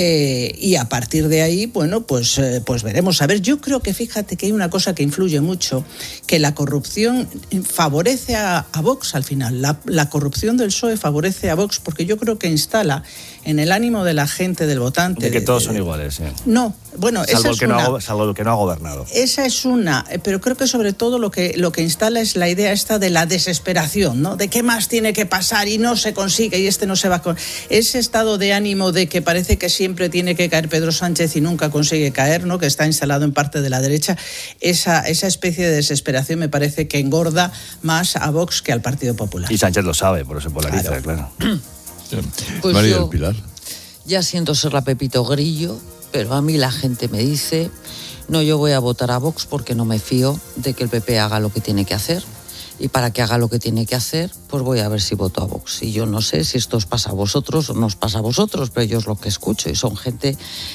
Y a partir de ahí, bueno, pues veremos. A ver, yo creo que fíjate que hay una cosa que influye mucho, que la corrupción favorece a Vox al final. La corrupción del PSOE favorece a Vox porque yo creo que instala en el ánimo de la gente, del votante... De que todos son iguales, No, bueno, salvo el que no ha gobernado. Esa es una, pero creo que sobre todo lo que instala es la idea esta de la desesperación, ¿no? De qué más tiene que pasar y no se consigue y no se va con... Ese estado de ánimo de que parece que siempre tiene que caer Pedro Sánchez y nunca consigue caer, ¿no? Que está instalado en parte de la derecha. Esa especie de desesperación me parece que engorda más a Vox que al Partido Popular. Y Sánchez lo sabe, por eso polariza, claro. Pues María del Pilar. Ya siento ser la Pepito Grillo, pero a mí la gente me dice, no, yo voy a votar a Vox porque no me fío de que el PP haga lo que tiene que hacer. Y para que haga lo que tiene que hacer, pues voy a ver si voto a Vox. Y yo no sé si esto os pasa a vosotros o no os pasa a vosotros, pero yo es lo que escucho y son gente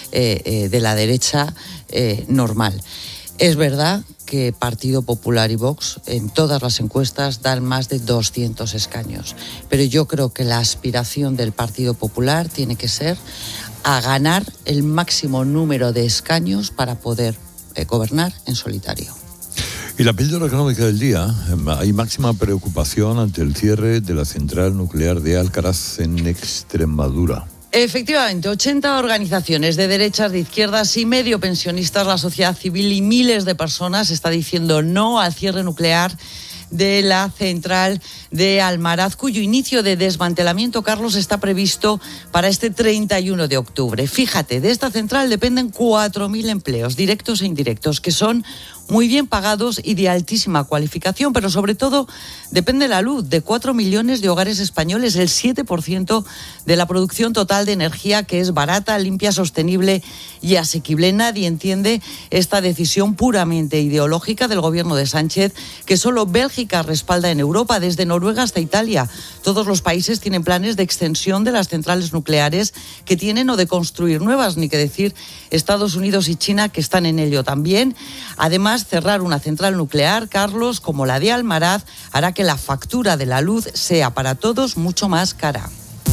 de la derecha normal. Es verdad que Partido Popular y Vox en todas las encuestas dan más de 200 escaños, pero yo creo que la aspiración del Partido Popular tiene que ser a ganar el máximo número de escaños para poder gobernar en solitario. Y la píldora económica del día, hay máxima preocupación ante el cierre de la central nuclear de Alcaraz en Extremadura. Efectivamente, 80 organizaciones de derechas, de izquierdas y medio pensionistas, la sociedad civil y miles de personas está diciendo no al cierre nuclear de la central de Almaraz, cuyo inicio de desmantelamiento, Carlos, está previsto para este 31 de octubre. Fíjate, de esta central dependen 4.000 empleos, directos e indirectos, que son muy bien pagados y de altísima cualificación, pero sobre todo depende la luz de 4 millones de hogares españoles, el 7% de la producción total de energía, que es barata, limpia, sostenible y asequible. Nadie entiende esta decisión puramente ideológica del gobierno de Sánchez, que solo Bélgica respalda en Europa, desde Noruega hasta Italia. Todos los países tienen planes de extensión de las centrales nucleares que tienen, o de construir nuevas, ni que decir Estados Unidos y China, que están en ello también. Además, cerrar una central nuclear, Carlos, como la de Almaraz, hará que la factura de la luz sea para todos mucho más cara.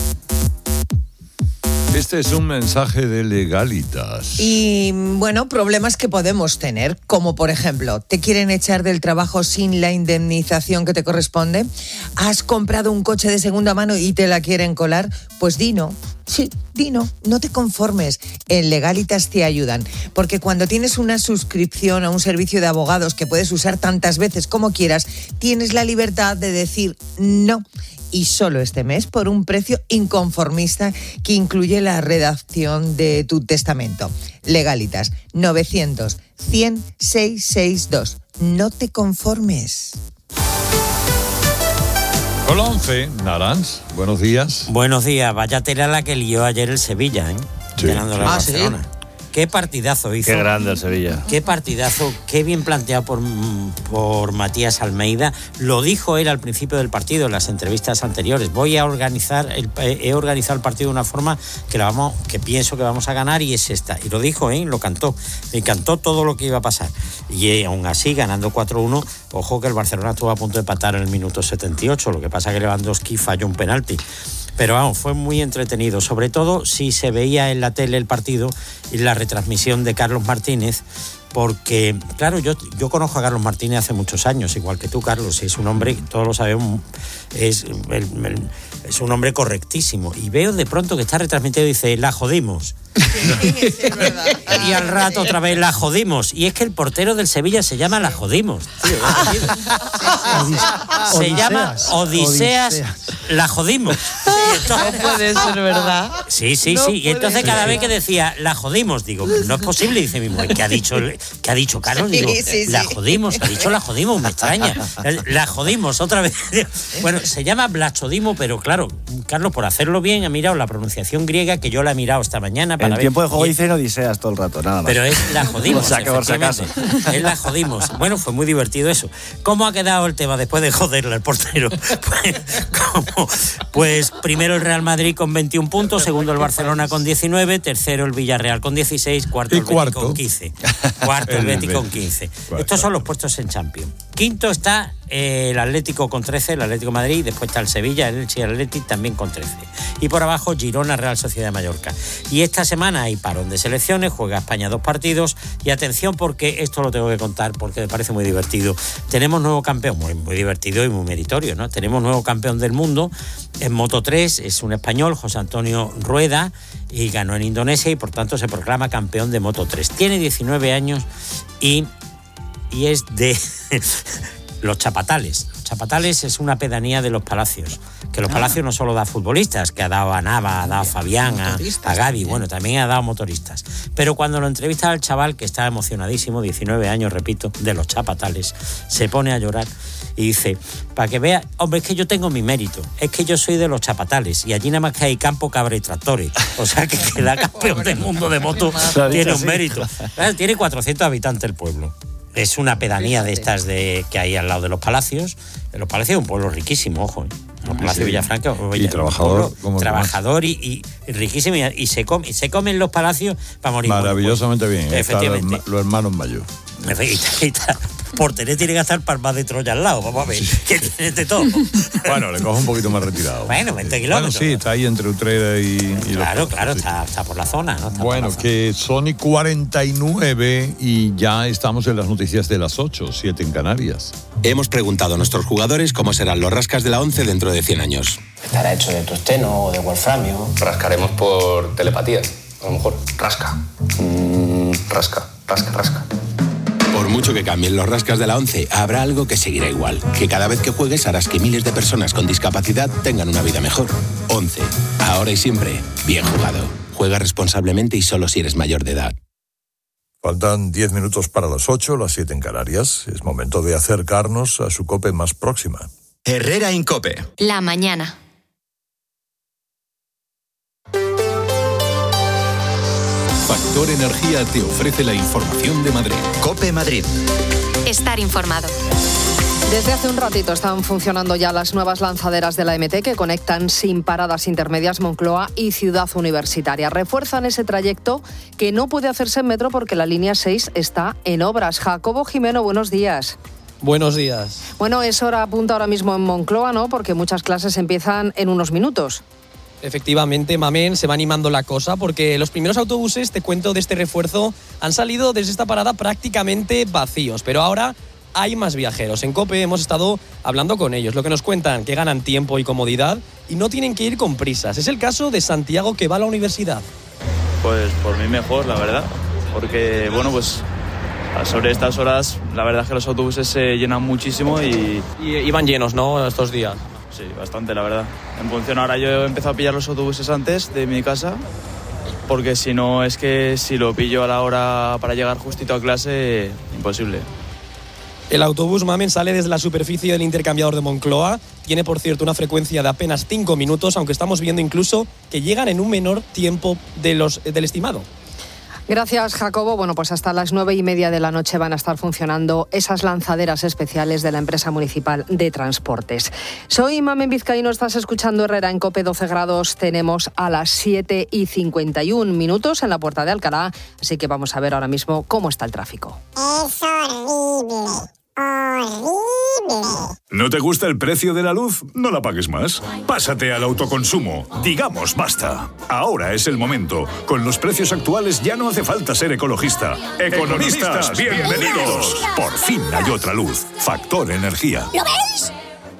Este es un mensaje de Legalitas. Y bueno, problemas que podemos tener, como por ejemplo, ¿te quieren echar del trabajo sin la indemnización que te corresponde? ¿Has comprado un coche de segunda mano y te la quieren colar? Pues di no. Sí, di no, no te conformes. En Legalitas te ayudan, porque cuando tienes una suscripción a un servicio de abogados que puedes usar tantas veces como quieras, tienes la libertad de decir no. Y solo este mes por un precio inconformista que incluye la redacción de tu testamento. Legalitas, 900-100-662. No te conformes. Colonce, Naranz, buenos días. Buenos días, vaya tela la que lió ayer el Sevilla, ¿eh? Sí. Ganándole a Barcelona. ¿Sí? Qué partidazo hizo. Qué grande el Sevilla. Qué partidazo, qué bien planteado por Matías Almeida. Lo dijo él al principio del partido, en las entrevistas anteriores. He organizado el partido de una forma que pienso que vamos a ganar, y es esta. Y lo dijo, lo cantó. Me cantó todo lo que iba a pasar. Y aún así, ganando 4-1, ojo que el Barcelona estuvo a punto de empatar en el minuto 78. Lo que pasa es que Lewandowski falló un penalti. Pero vamos, fue muy entretenido, sobre todo si se veía en la tele el partido y la retransmisión de Carlos Martínez, porque, claro, yo conozco a Carlos Martínez hace muchos años, igual que tú, Carlos, es un hombre, todos lo sabemos, es un hombre correctísimo, y veo de pronto que está retransmitido y dice, la jodimos. Y al rato otra vez la jodimos, y es que el portero del Sevilla se llama La Jodimos. Se llama Odiseas La Jodimos. No puede ser verdad. Sí. Y entonces cada vez que decía La jodimos, digo, no es posible. Dice mi mujer, ¿qué ha dicho Carlos? Digo, La jodimos, ha dicho La jodimos, me extraña. La jodimos otra vez. Bueno, se llama Blachodimo, pero claro, Carlos, por hacerlo bien, ha mirado la pronunciación griega, que yo la he mirado esta mañana. En tiempo de juego dicen Odiseas todo el rato, nada más. Pero es La jodimos. O sea, que por si acaso. Es La jodimos. Bueno, fue muy divertido eso. ¿Cómo ha quedado el tema después de joderle al portero? Pues primero el Real Madrid con 21 puntos, segundo el Barcelona con 19, tercero el Villarreal con 16, cuarto el Betis con 15. Cuarto el Betis con 15. Estos son los puestos en Champions. Quinto está el Atlético con 13, el Atlético de Madrid, después está el Sevilla, el Elche y el Atlético también con 13. Y por abajo Girona, Real Sociedad de Mallorca. Y esta semana hay parón de selecciones, juega España 2 partidos, y atención porque esto lo tengo que contar porque me parece muy divertido. Tenemos nuevo campeón, muy divertido y muy meritorio, ¿no? Tenemos nuevo campeón del mundo en Moto 3, es un español, José Antonio Rueda, y ganó en Indonesia y por tanto se proclama campeón de Moto 3. Tiene 19 años y es de Los Chapatales. Los Chapatales es una pedanía de Los Palacios, que Los Palacios no solo da futbolistas, que ha dado a Nava, ha dado a Fabián, a Gavi, bueno, también ha dado motoristas. Pero cuando lo entrevista al chaval, que está emocionadísimo, 19 años, repito, de Los Chapatales, se pone a llorar y dice, para que vea, hombre, es que yo tengo mi mérito, es que yo soy de Los Chapatales y allí nada más que hay campo, cabra y tractores, o sea que queda campeón del mundo de moto tiene un mérito. Tiene 400 habitantes el pueblo. Es una pedanía de estas que hay al lado de Los Palacios. Los Palacios es un pueblo riquísimo, ojo. Los Palacios de Villafranca. Y trabajador. Trabajador y riquísimo. Y se come en Los Palacios para morir. Maravillosamente bien. Efectivamente. Los hermanos Mayo. Por tener tiene que estar Palma de Troya al lado. Vamos a ver, que tiene de todo. Bueno, le cojo un poquito más retirado. Bueno, 20 kilómetros. Bueno, sí, está ahí entre Utrera y Claro, está por la zona, ¿no? Bueno, que son y 49 y ya estamos en las noticias de las 8, 7 en Canarias. Hemos preguntado a nuestros jugadores cómo serán los rascas de la 11 dentro de 100 años. Estará hecho de tosteno o de wolframio. Rascaremos por telepatía, a lo mejor. Rasca. Rasca. Por mucho que cambien los rascas de la 11, habrá algo que seguirá igual. Que cada vez que juegues harás que miles de personas con discapacidad tengan una vida mejor. 11. Ahora y siempre, bien jugado. Juega responsablemente y solo si eres mayor de edad. Faltan 10 minutos para las 8, las 7 en Canarias. Es momento de acercarnos a su COPE más próxima. Herrera Incope. La mañana. Factor Energía te ofrece la información de Madrid. COPE Madrid. Estar informado. Desde hace un ratito están funcionando ya las nuevas lanzaderas de la MT que conectan sin paradas intermedias Moncloa y Ciudad Universitaria. Refuerzan ese trayecto que no puede hacerse en metro porque la línea 6 está en obras. Jacobo Jimeno, buenos días. Buenos días. Bueno, es hora punta ahora mismo en Moncloa, ¿no? Porque muchas clases empiezan en unos minutos. Efectivamente, Mamen, se va animando la cosa porque los primeros autobuses, te cuento de este refuerzo, han salido desde esta parada prácticamente vacíos, pero ahora hay más viajeros. En COPE hemos estado hablando con ellos. Lo que nos cuentan, que ganan tiempo y comodidad y no tienen que ir con prisas. Es el caso de Santiago, que va a la universidad. Pues por mí mejor, la verdad. Porque, bueno, pues sobre estas horas, la verdad es que los autobuses se llenan muchísimo y van llenos, ¿no?, estos días. Sí, bastante, la verdad. En función, ahora yo he empezado a pillar los autobuses antes de mi casa, porque si no, es que si lo pillo a la hora para llegar justito a clase, imposible. El autobús, Mamen, sale desde la superficie del intercambiador de Moncloa. Tiene, por cierto, una frecuencia de apenas 5 minutos, aunque estamos viendo incluso que llegan en un menor tiempo del estimado. Gracias, Jacobo. Bueno, pues hasta las 9:30 de la noche van a estar funcionando esas lanzaderas especiales de la empresa municipal de transportes. Soy Mamen Vizcaíno, estás escuchando Herrera en COPE. 12 grados tenemos a las 7:51 minutos en la Puerta de Alcalá, así que vamos a ver ahora mismo cómo está el tráfico. Es horrible. Horrible. ¿No te gusta el precio de la luz? No la pagues más. Pásate al autoconsumo. Digamos basta. Ahora es el momento. Con los precios actuales ya no hace falta ser ecologista. Economistas, bienvenidos. Por fin hay otra luz. Factor Energía. ¿Lo veis?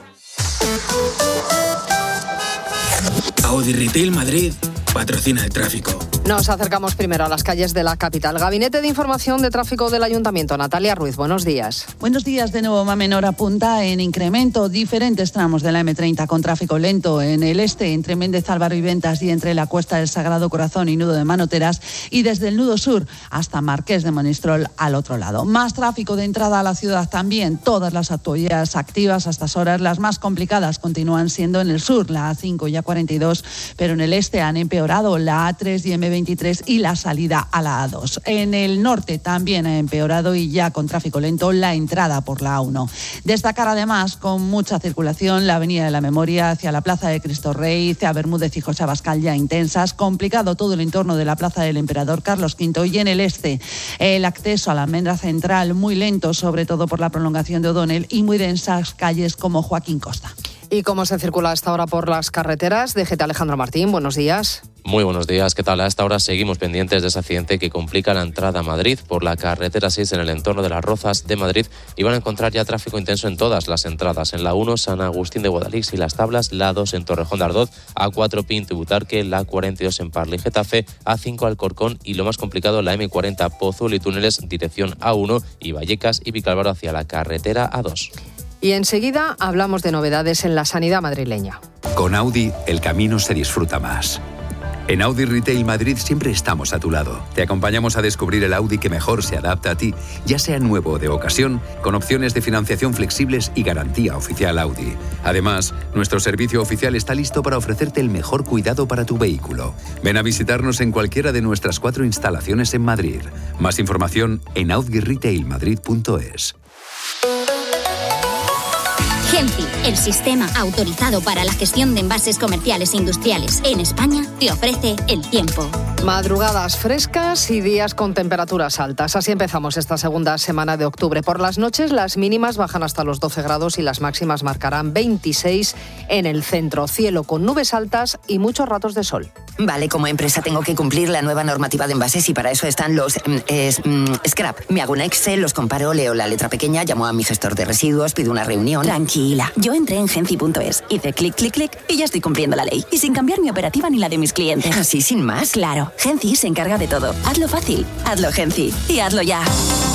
Audi Retail Madrid patrocina el tráfico. Nos acercamos primero a las calles de la capital. Gabinete de Información de Tráfico del Ayuntamiento. Natalia Ruiz, buenos días. Buenos días de nuevo. Mamen, hora punta en incremento. Diferentes tramos de la M30 con tráfico lento en el este, entre Méndez Álvaro y Ventas y entre la Cuesta del Sagrado Corazón y Nudo de Manoteras, y desde el nudo sur hasta Marqués de Monistrol al otro lado. Más tráfico de entrada a la ciudad también. Todas las autovías activas a estas horas. Las más complicadas continúan siendo en el sur, la A5 y A42, pero en el este han empeorado la A3 y M23 y la salida a la A2. En el norte también ha empeorado y ya con tráfico lento la entrada por la A1. Destacar además con mucha circulación la Avenida de la Memoria hacia la Plaza de Cristo Rey, hacia Bermúdez y José Abascal ya intensas. Complicado todo el entorno de la Plaza del Emperador Carlos V, y en el este el acceso a la Almendra Central muy lento, sobre todo por la prolongación de O'Donnell, y muy densas calles como Joaquín Costa. ¿Y cómo se circula a esta hora por las carreteras? DGT Alejandro Martín, buenos días. Muy buenos días, ¿qué tal? A esta hora seguimos pendientes de ese accidente que complica la entrada a Madrid por la carretera 6 en el entorno de Las Rozas de Madrid, y van a encontrar ya tráfico intenso en todas las entradas. En la 1, San Agustín de Guadalix y Las Tablas, la 2 en Torrejón de Ardoz, A4 Pinto y Butarque, la 42 en Parla y Getafe, A5 Alcorcón y lo más complicado la M40 Pozuelo y Túneles, dirección A1 y Vallecas y Vicálvaro hacia la carretera A2. Y enseguida hablamos de novedades en la sanidad madrileña. Con Audi, el camino se disfruta más. En Audi Retail Madrid siempre estamos a tu lado. Te acompañamos a descubrir el Audi que mejor se adapta a ti, ya sea nuevo o de ocasión, con opciones de financiación flexibles y garantía oficial Audi. Además, nuestro servicio oficial está listo para ofrecerte el mejor cuidado para tu vehículo. Ven a visitarnos en cualquiera de nuestras 4 instalaciones en Madrid. Más información en audirailmadrid.es. Genci, el sistema autorizado para la gestión de envases comerciales e industriales en España, te ofrece el tiempo. Madrugadas frescas y días con temperaturas altas. Así empezamos esta segunda semana de octubre. Por las noches las mínimas bajan hasta los 12 grados y las máximas marcarán 26 en el centro. Cielo con nubes altas y muchos ratos de sol. Vale, como empresa tengo que cumplir la nueva normativa de envases y para eso están los scrap. Me hago un Excel, los comparo, leo la letra pequeña, llamo a mi gestor de residuos, pido una reunión. Tranquila, yo entré en Genci.es, hice clic, clic, clic y ya estoy cumpliendo la ley. Y sin cambiar mi operativa ni la de mis clientes. ¿Así sin más? Claro, Genci se encarga de todo. Hazlo fácil, hazlo Genci y hazlo ya.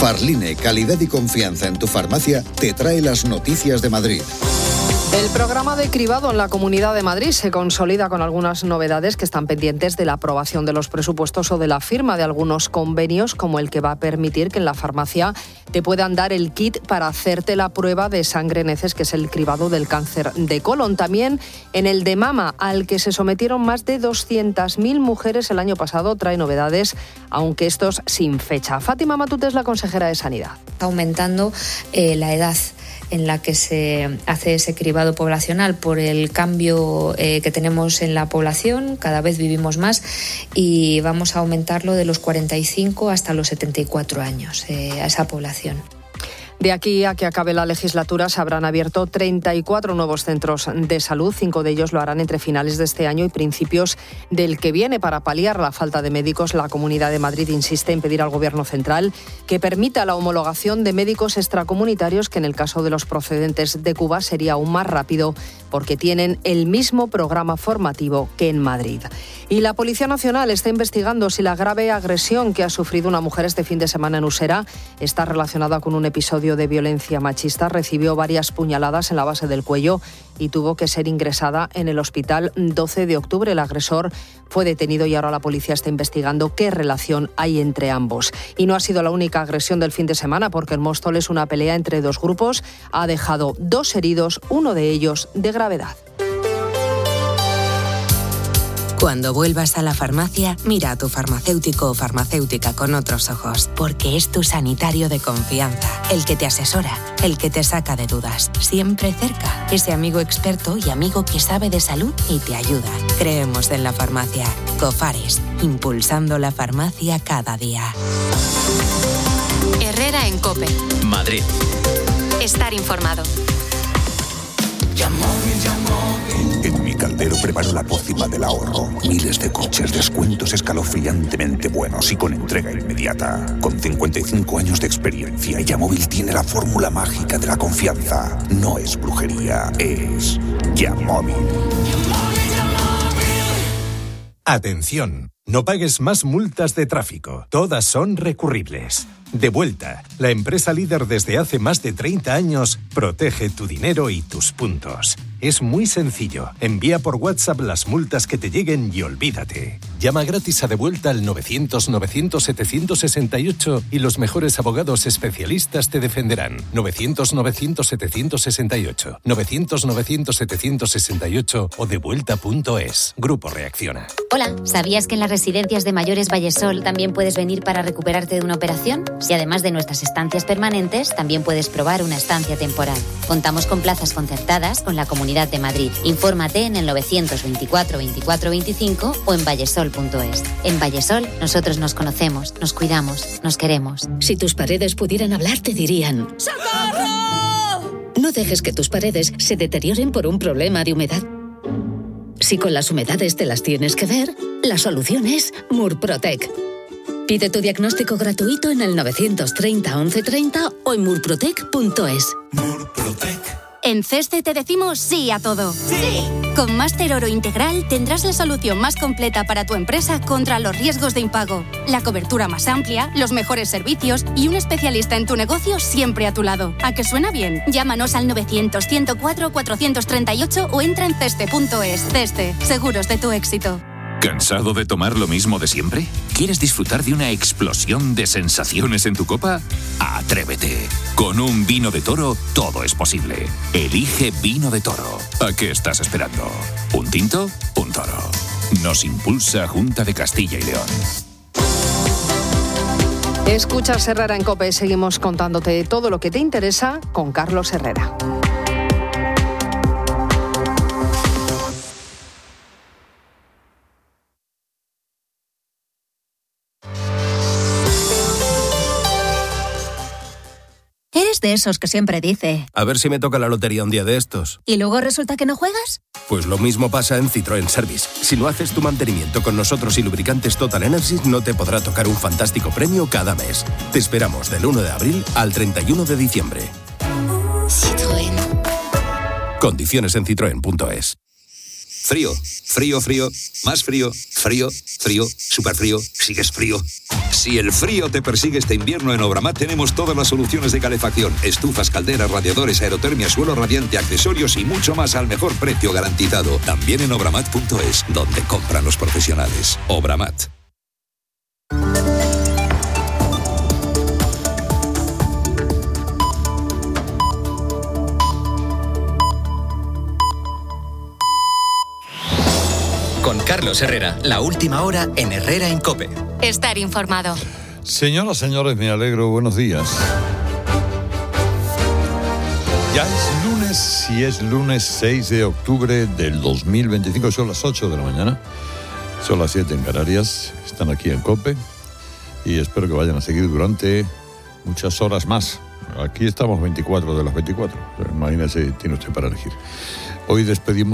Farline, calidad y confianza en tu farmacia, te trae las noticias de Madrid. El programa de cribado en la Comunidad de Madrid se consolida con algunas novedades que están pendientes de la aprobación de los presupuestos o de la firma de algunos convenios, como el que va a permitir que en la farmacia te puedan dar el kit para hacerte la prueba de sangre neces, que es el cribado del cáncer de colon. También en el de mama, al que se sometieron más de 200.000 mujeres el año pasado, trae novedades, aunque estos sin fecha. Fátima Matute es la consejera de Sanidad. Aumentando la edad en la que se hace ese cribado poblacional por el cambio que tenemos en la población. Cada vez vivimos más y vamos a aumentarlo de los 45 hasta los 74 años a esa población. De aquí a que acabe la legislatura se habrán abierto 34 nuevos centros de salud. 5 de ellos lo harán entre finales de este año y principios del que viene. Para paliar la falta de médicos, la Comunidad de Madrid insiste en pedir al Gobierno central que permita la homologación de médicos extracomunitarios, que en el caso de los procedentes de Cuba sería aún más rápido porque tienen el mismo programa formativo que en Madrid. Y la Policía Nacional está investigando si la grave agresión que ha sufrido una mujer este fin de semana en Usera está relacionada con un episodio de violencia machista. Recibió varias puñaladas en la base del cuello y tuvo que ser ingresada en el hospital 12 de octubre. El agresor fue detenido y ahora la policía está investigando qué relación hay entre ambos. Y no ha sido la única agresión del fin de semana, porque en Móstoles una pelea entre dos grupos ha dejado 2 heridos, uno de ellos de gravedad. Cuando vuelvas a la farmacia, mira a tu farmacéutico o farmacéutica con otros ojos, porque es tu sanitario de confianza, el que te asesora, el que te saca de dudas, siempre cerca, ese amigo experto y amigo que sabe de salud y te ayuda. Creemos en la farmacia. Cofares, impulsando la farmacia cada día. Herrera en COPE. Madrid. Estar informado. En mi caldero preparo la pócima del ahorro. Miles de coches, descuentos escalofriantemente buenos y con entrega inmediata. Con 55 años de experiencia, Yamóvil tiene la fórmula mágica de la confianza. No es brujería, es Yamóvil. Atención, no pagues más multas de tráfico. Todas son recurribles. Devuelta, la empresa líder desde hace más de 30 años, protege tu dinero y tus puntos. Es muy sencillo. Envía por WhatsApp las multas que te lleguen y olvídate. Llama gratis a Devuelta al 900-900-768 y los mejores abogados especialistas te defenderán. 900-900-768. 900-900-768 o devuelta.es. Grupo Reacciona. Hola, ¿sabías que en las residencias de mayores Vallesol también puedes venir para recuperarte de una operación? Si además de nuestras estancias permanentes, también puedes probar una estancia temporal. Contamos con plazas concertadas con la Comunidad de Madrid. Infórmate en el 924 24 25 o en vallesol.es. En Vallesol, nosotros nos conocemos, nos cuidamos, nos queremos. Si tus paredes pudieran hablar, te dirían: ¡socorro! No dejes que tus paredes se deterioren por un problema de humedad. Si con las humedades te las tienes que ver, la solución es Murprotec. Pide tu diagnóstico gratuito en el 930 1130 o en murprotec.es. En CESCE te decimos sí a todo. ¡Sí! Con Máster Oro Integral tendrás la solución más completa para tu empresa contra los riesgos de impago, la cobertura más amplia, los mejores servicios y un especialista en tu negocio siempre a tu lado. ¿A que suena bien? Llámanos al 900-104-438 o entra en ceste.es. CESCE, seguros de tu éxito. ¿Cansado de tomar lo mismo de siempre? ¿Quieres disfrutar de una explosión de sensaciones en tu copa? ¡Atrévete! Con un vino de Toro todo es posible. Elige Vino de Toro. ¿A qué estás esperando? ¿Un tinto? Un toro. Nos impulsa Junta de Castilla y León. Escuchas Herrera en COPE. Seguimos contándote todo lo que te interesa con Carlos Herrera. ¿Eres de esos que siempre dice: a ver si me toca la lotería un día de estos? ¿Y luego resulta que no juegas? Pues lo mismo pasa en Citroën Service. Si no haces tu mantenimiento con nosotros y lubricantes Total Energies, no te podrá tocar un fantástico premio cada mes. Te esperamos del 1 de abril al 31 de diciembre. Citroën. Condiciones en citroen.es. Frío, frío, frío, más frío, frío, frío, súper frío, sigues frío. Si el frío te persigue este invierno, en Obramat tenemos todas las soluciones de calefacción, estufas, calderas, radiadores, aerotermia, suelo radiante, accesorios y mucho más al mejor precio garantizado. También en obramat.es, donde compran los profesionales. Obramat. Con Carlos Herrera, la última hora en Herrera en COPE. Estar informado. Señoras, señores, me alegro. Buenos días. Ya es lunes, y es lunes 6 de octubre del 2025. Son las 8 de la mañana. Son las 7 en Canarias. Están aquí en COPE. Y espero que vayan a seguir durante muchas horas más. Aquí estamos 24 de las 24. Imagínese, tiene usted para elegir. Hoy despedimos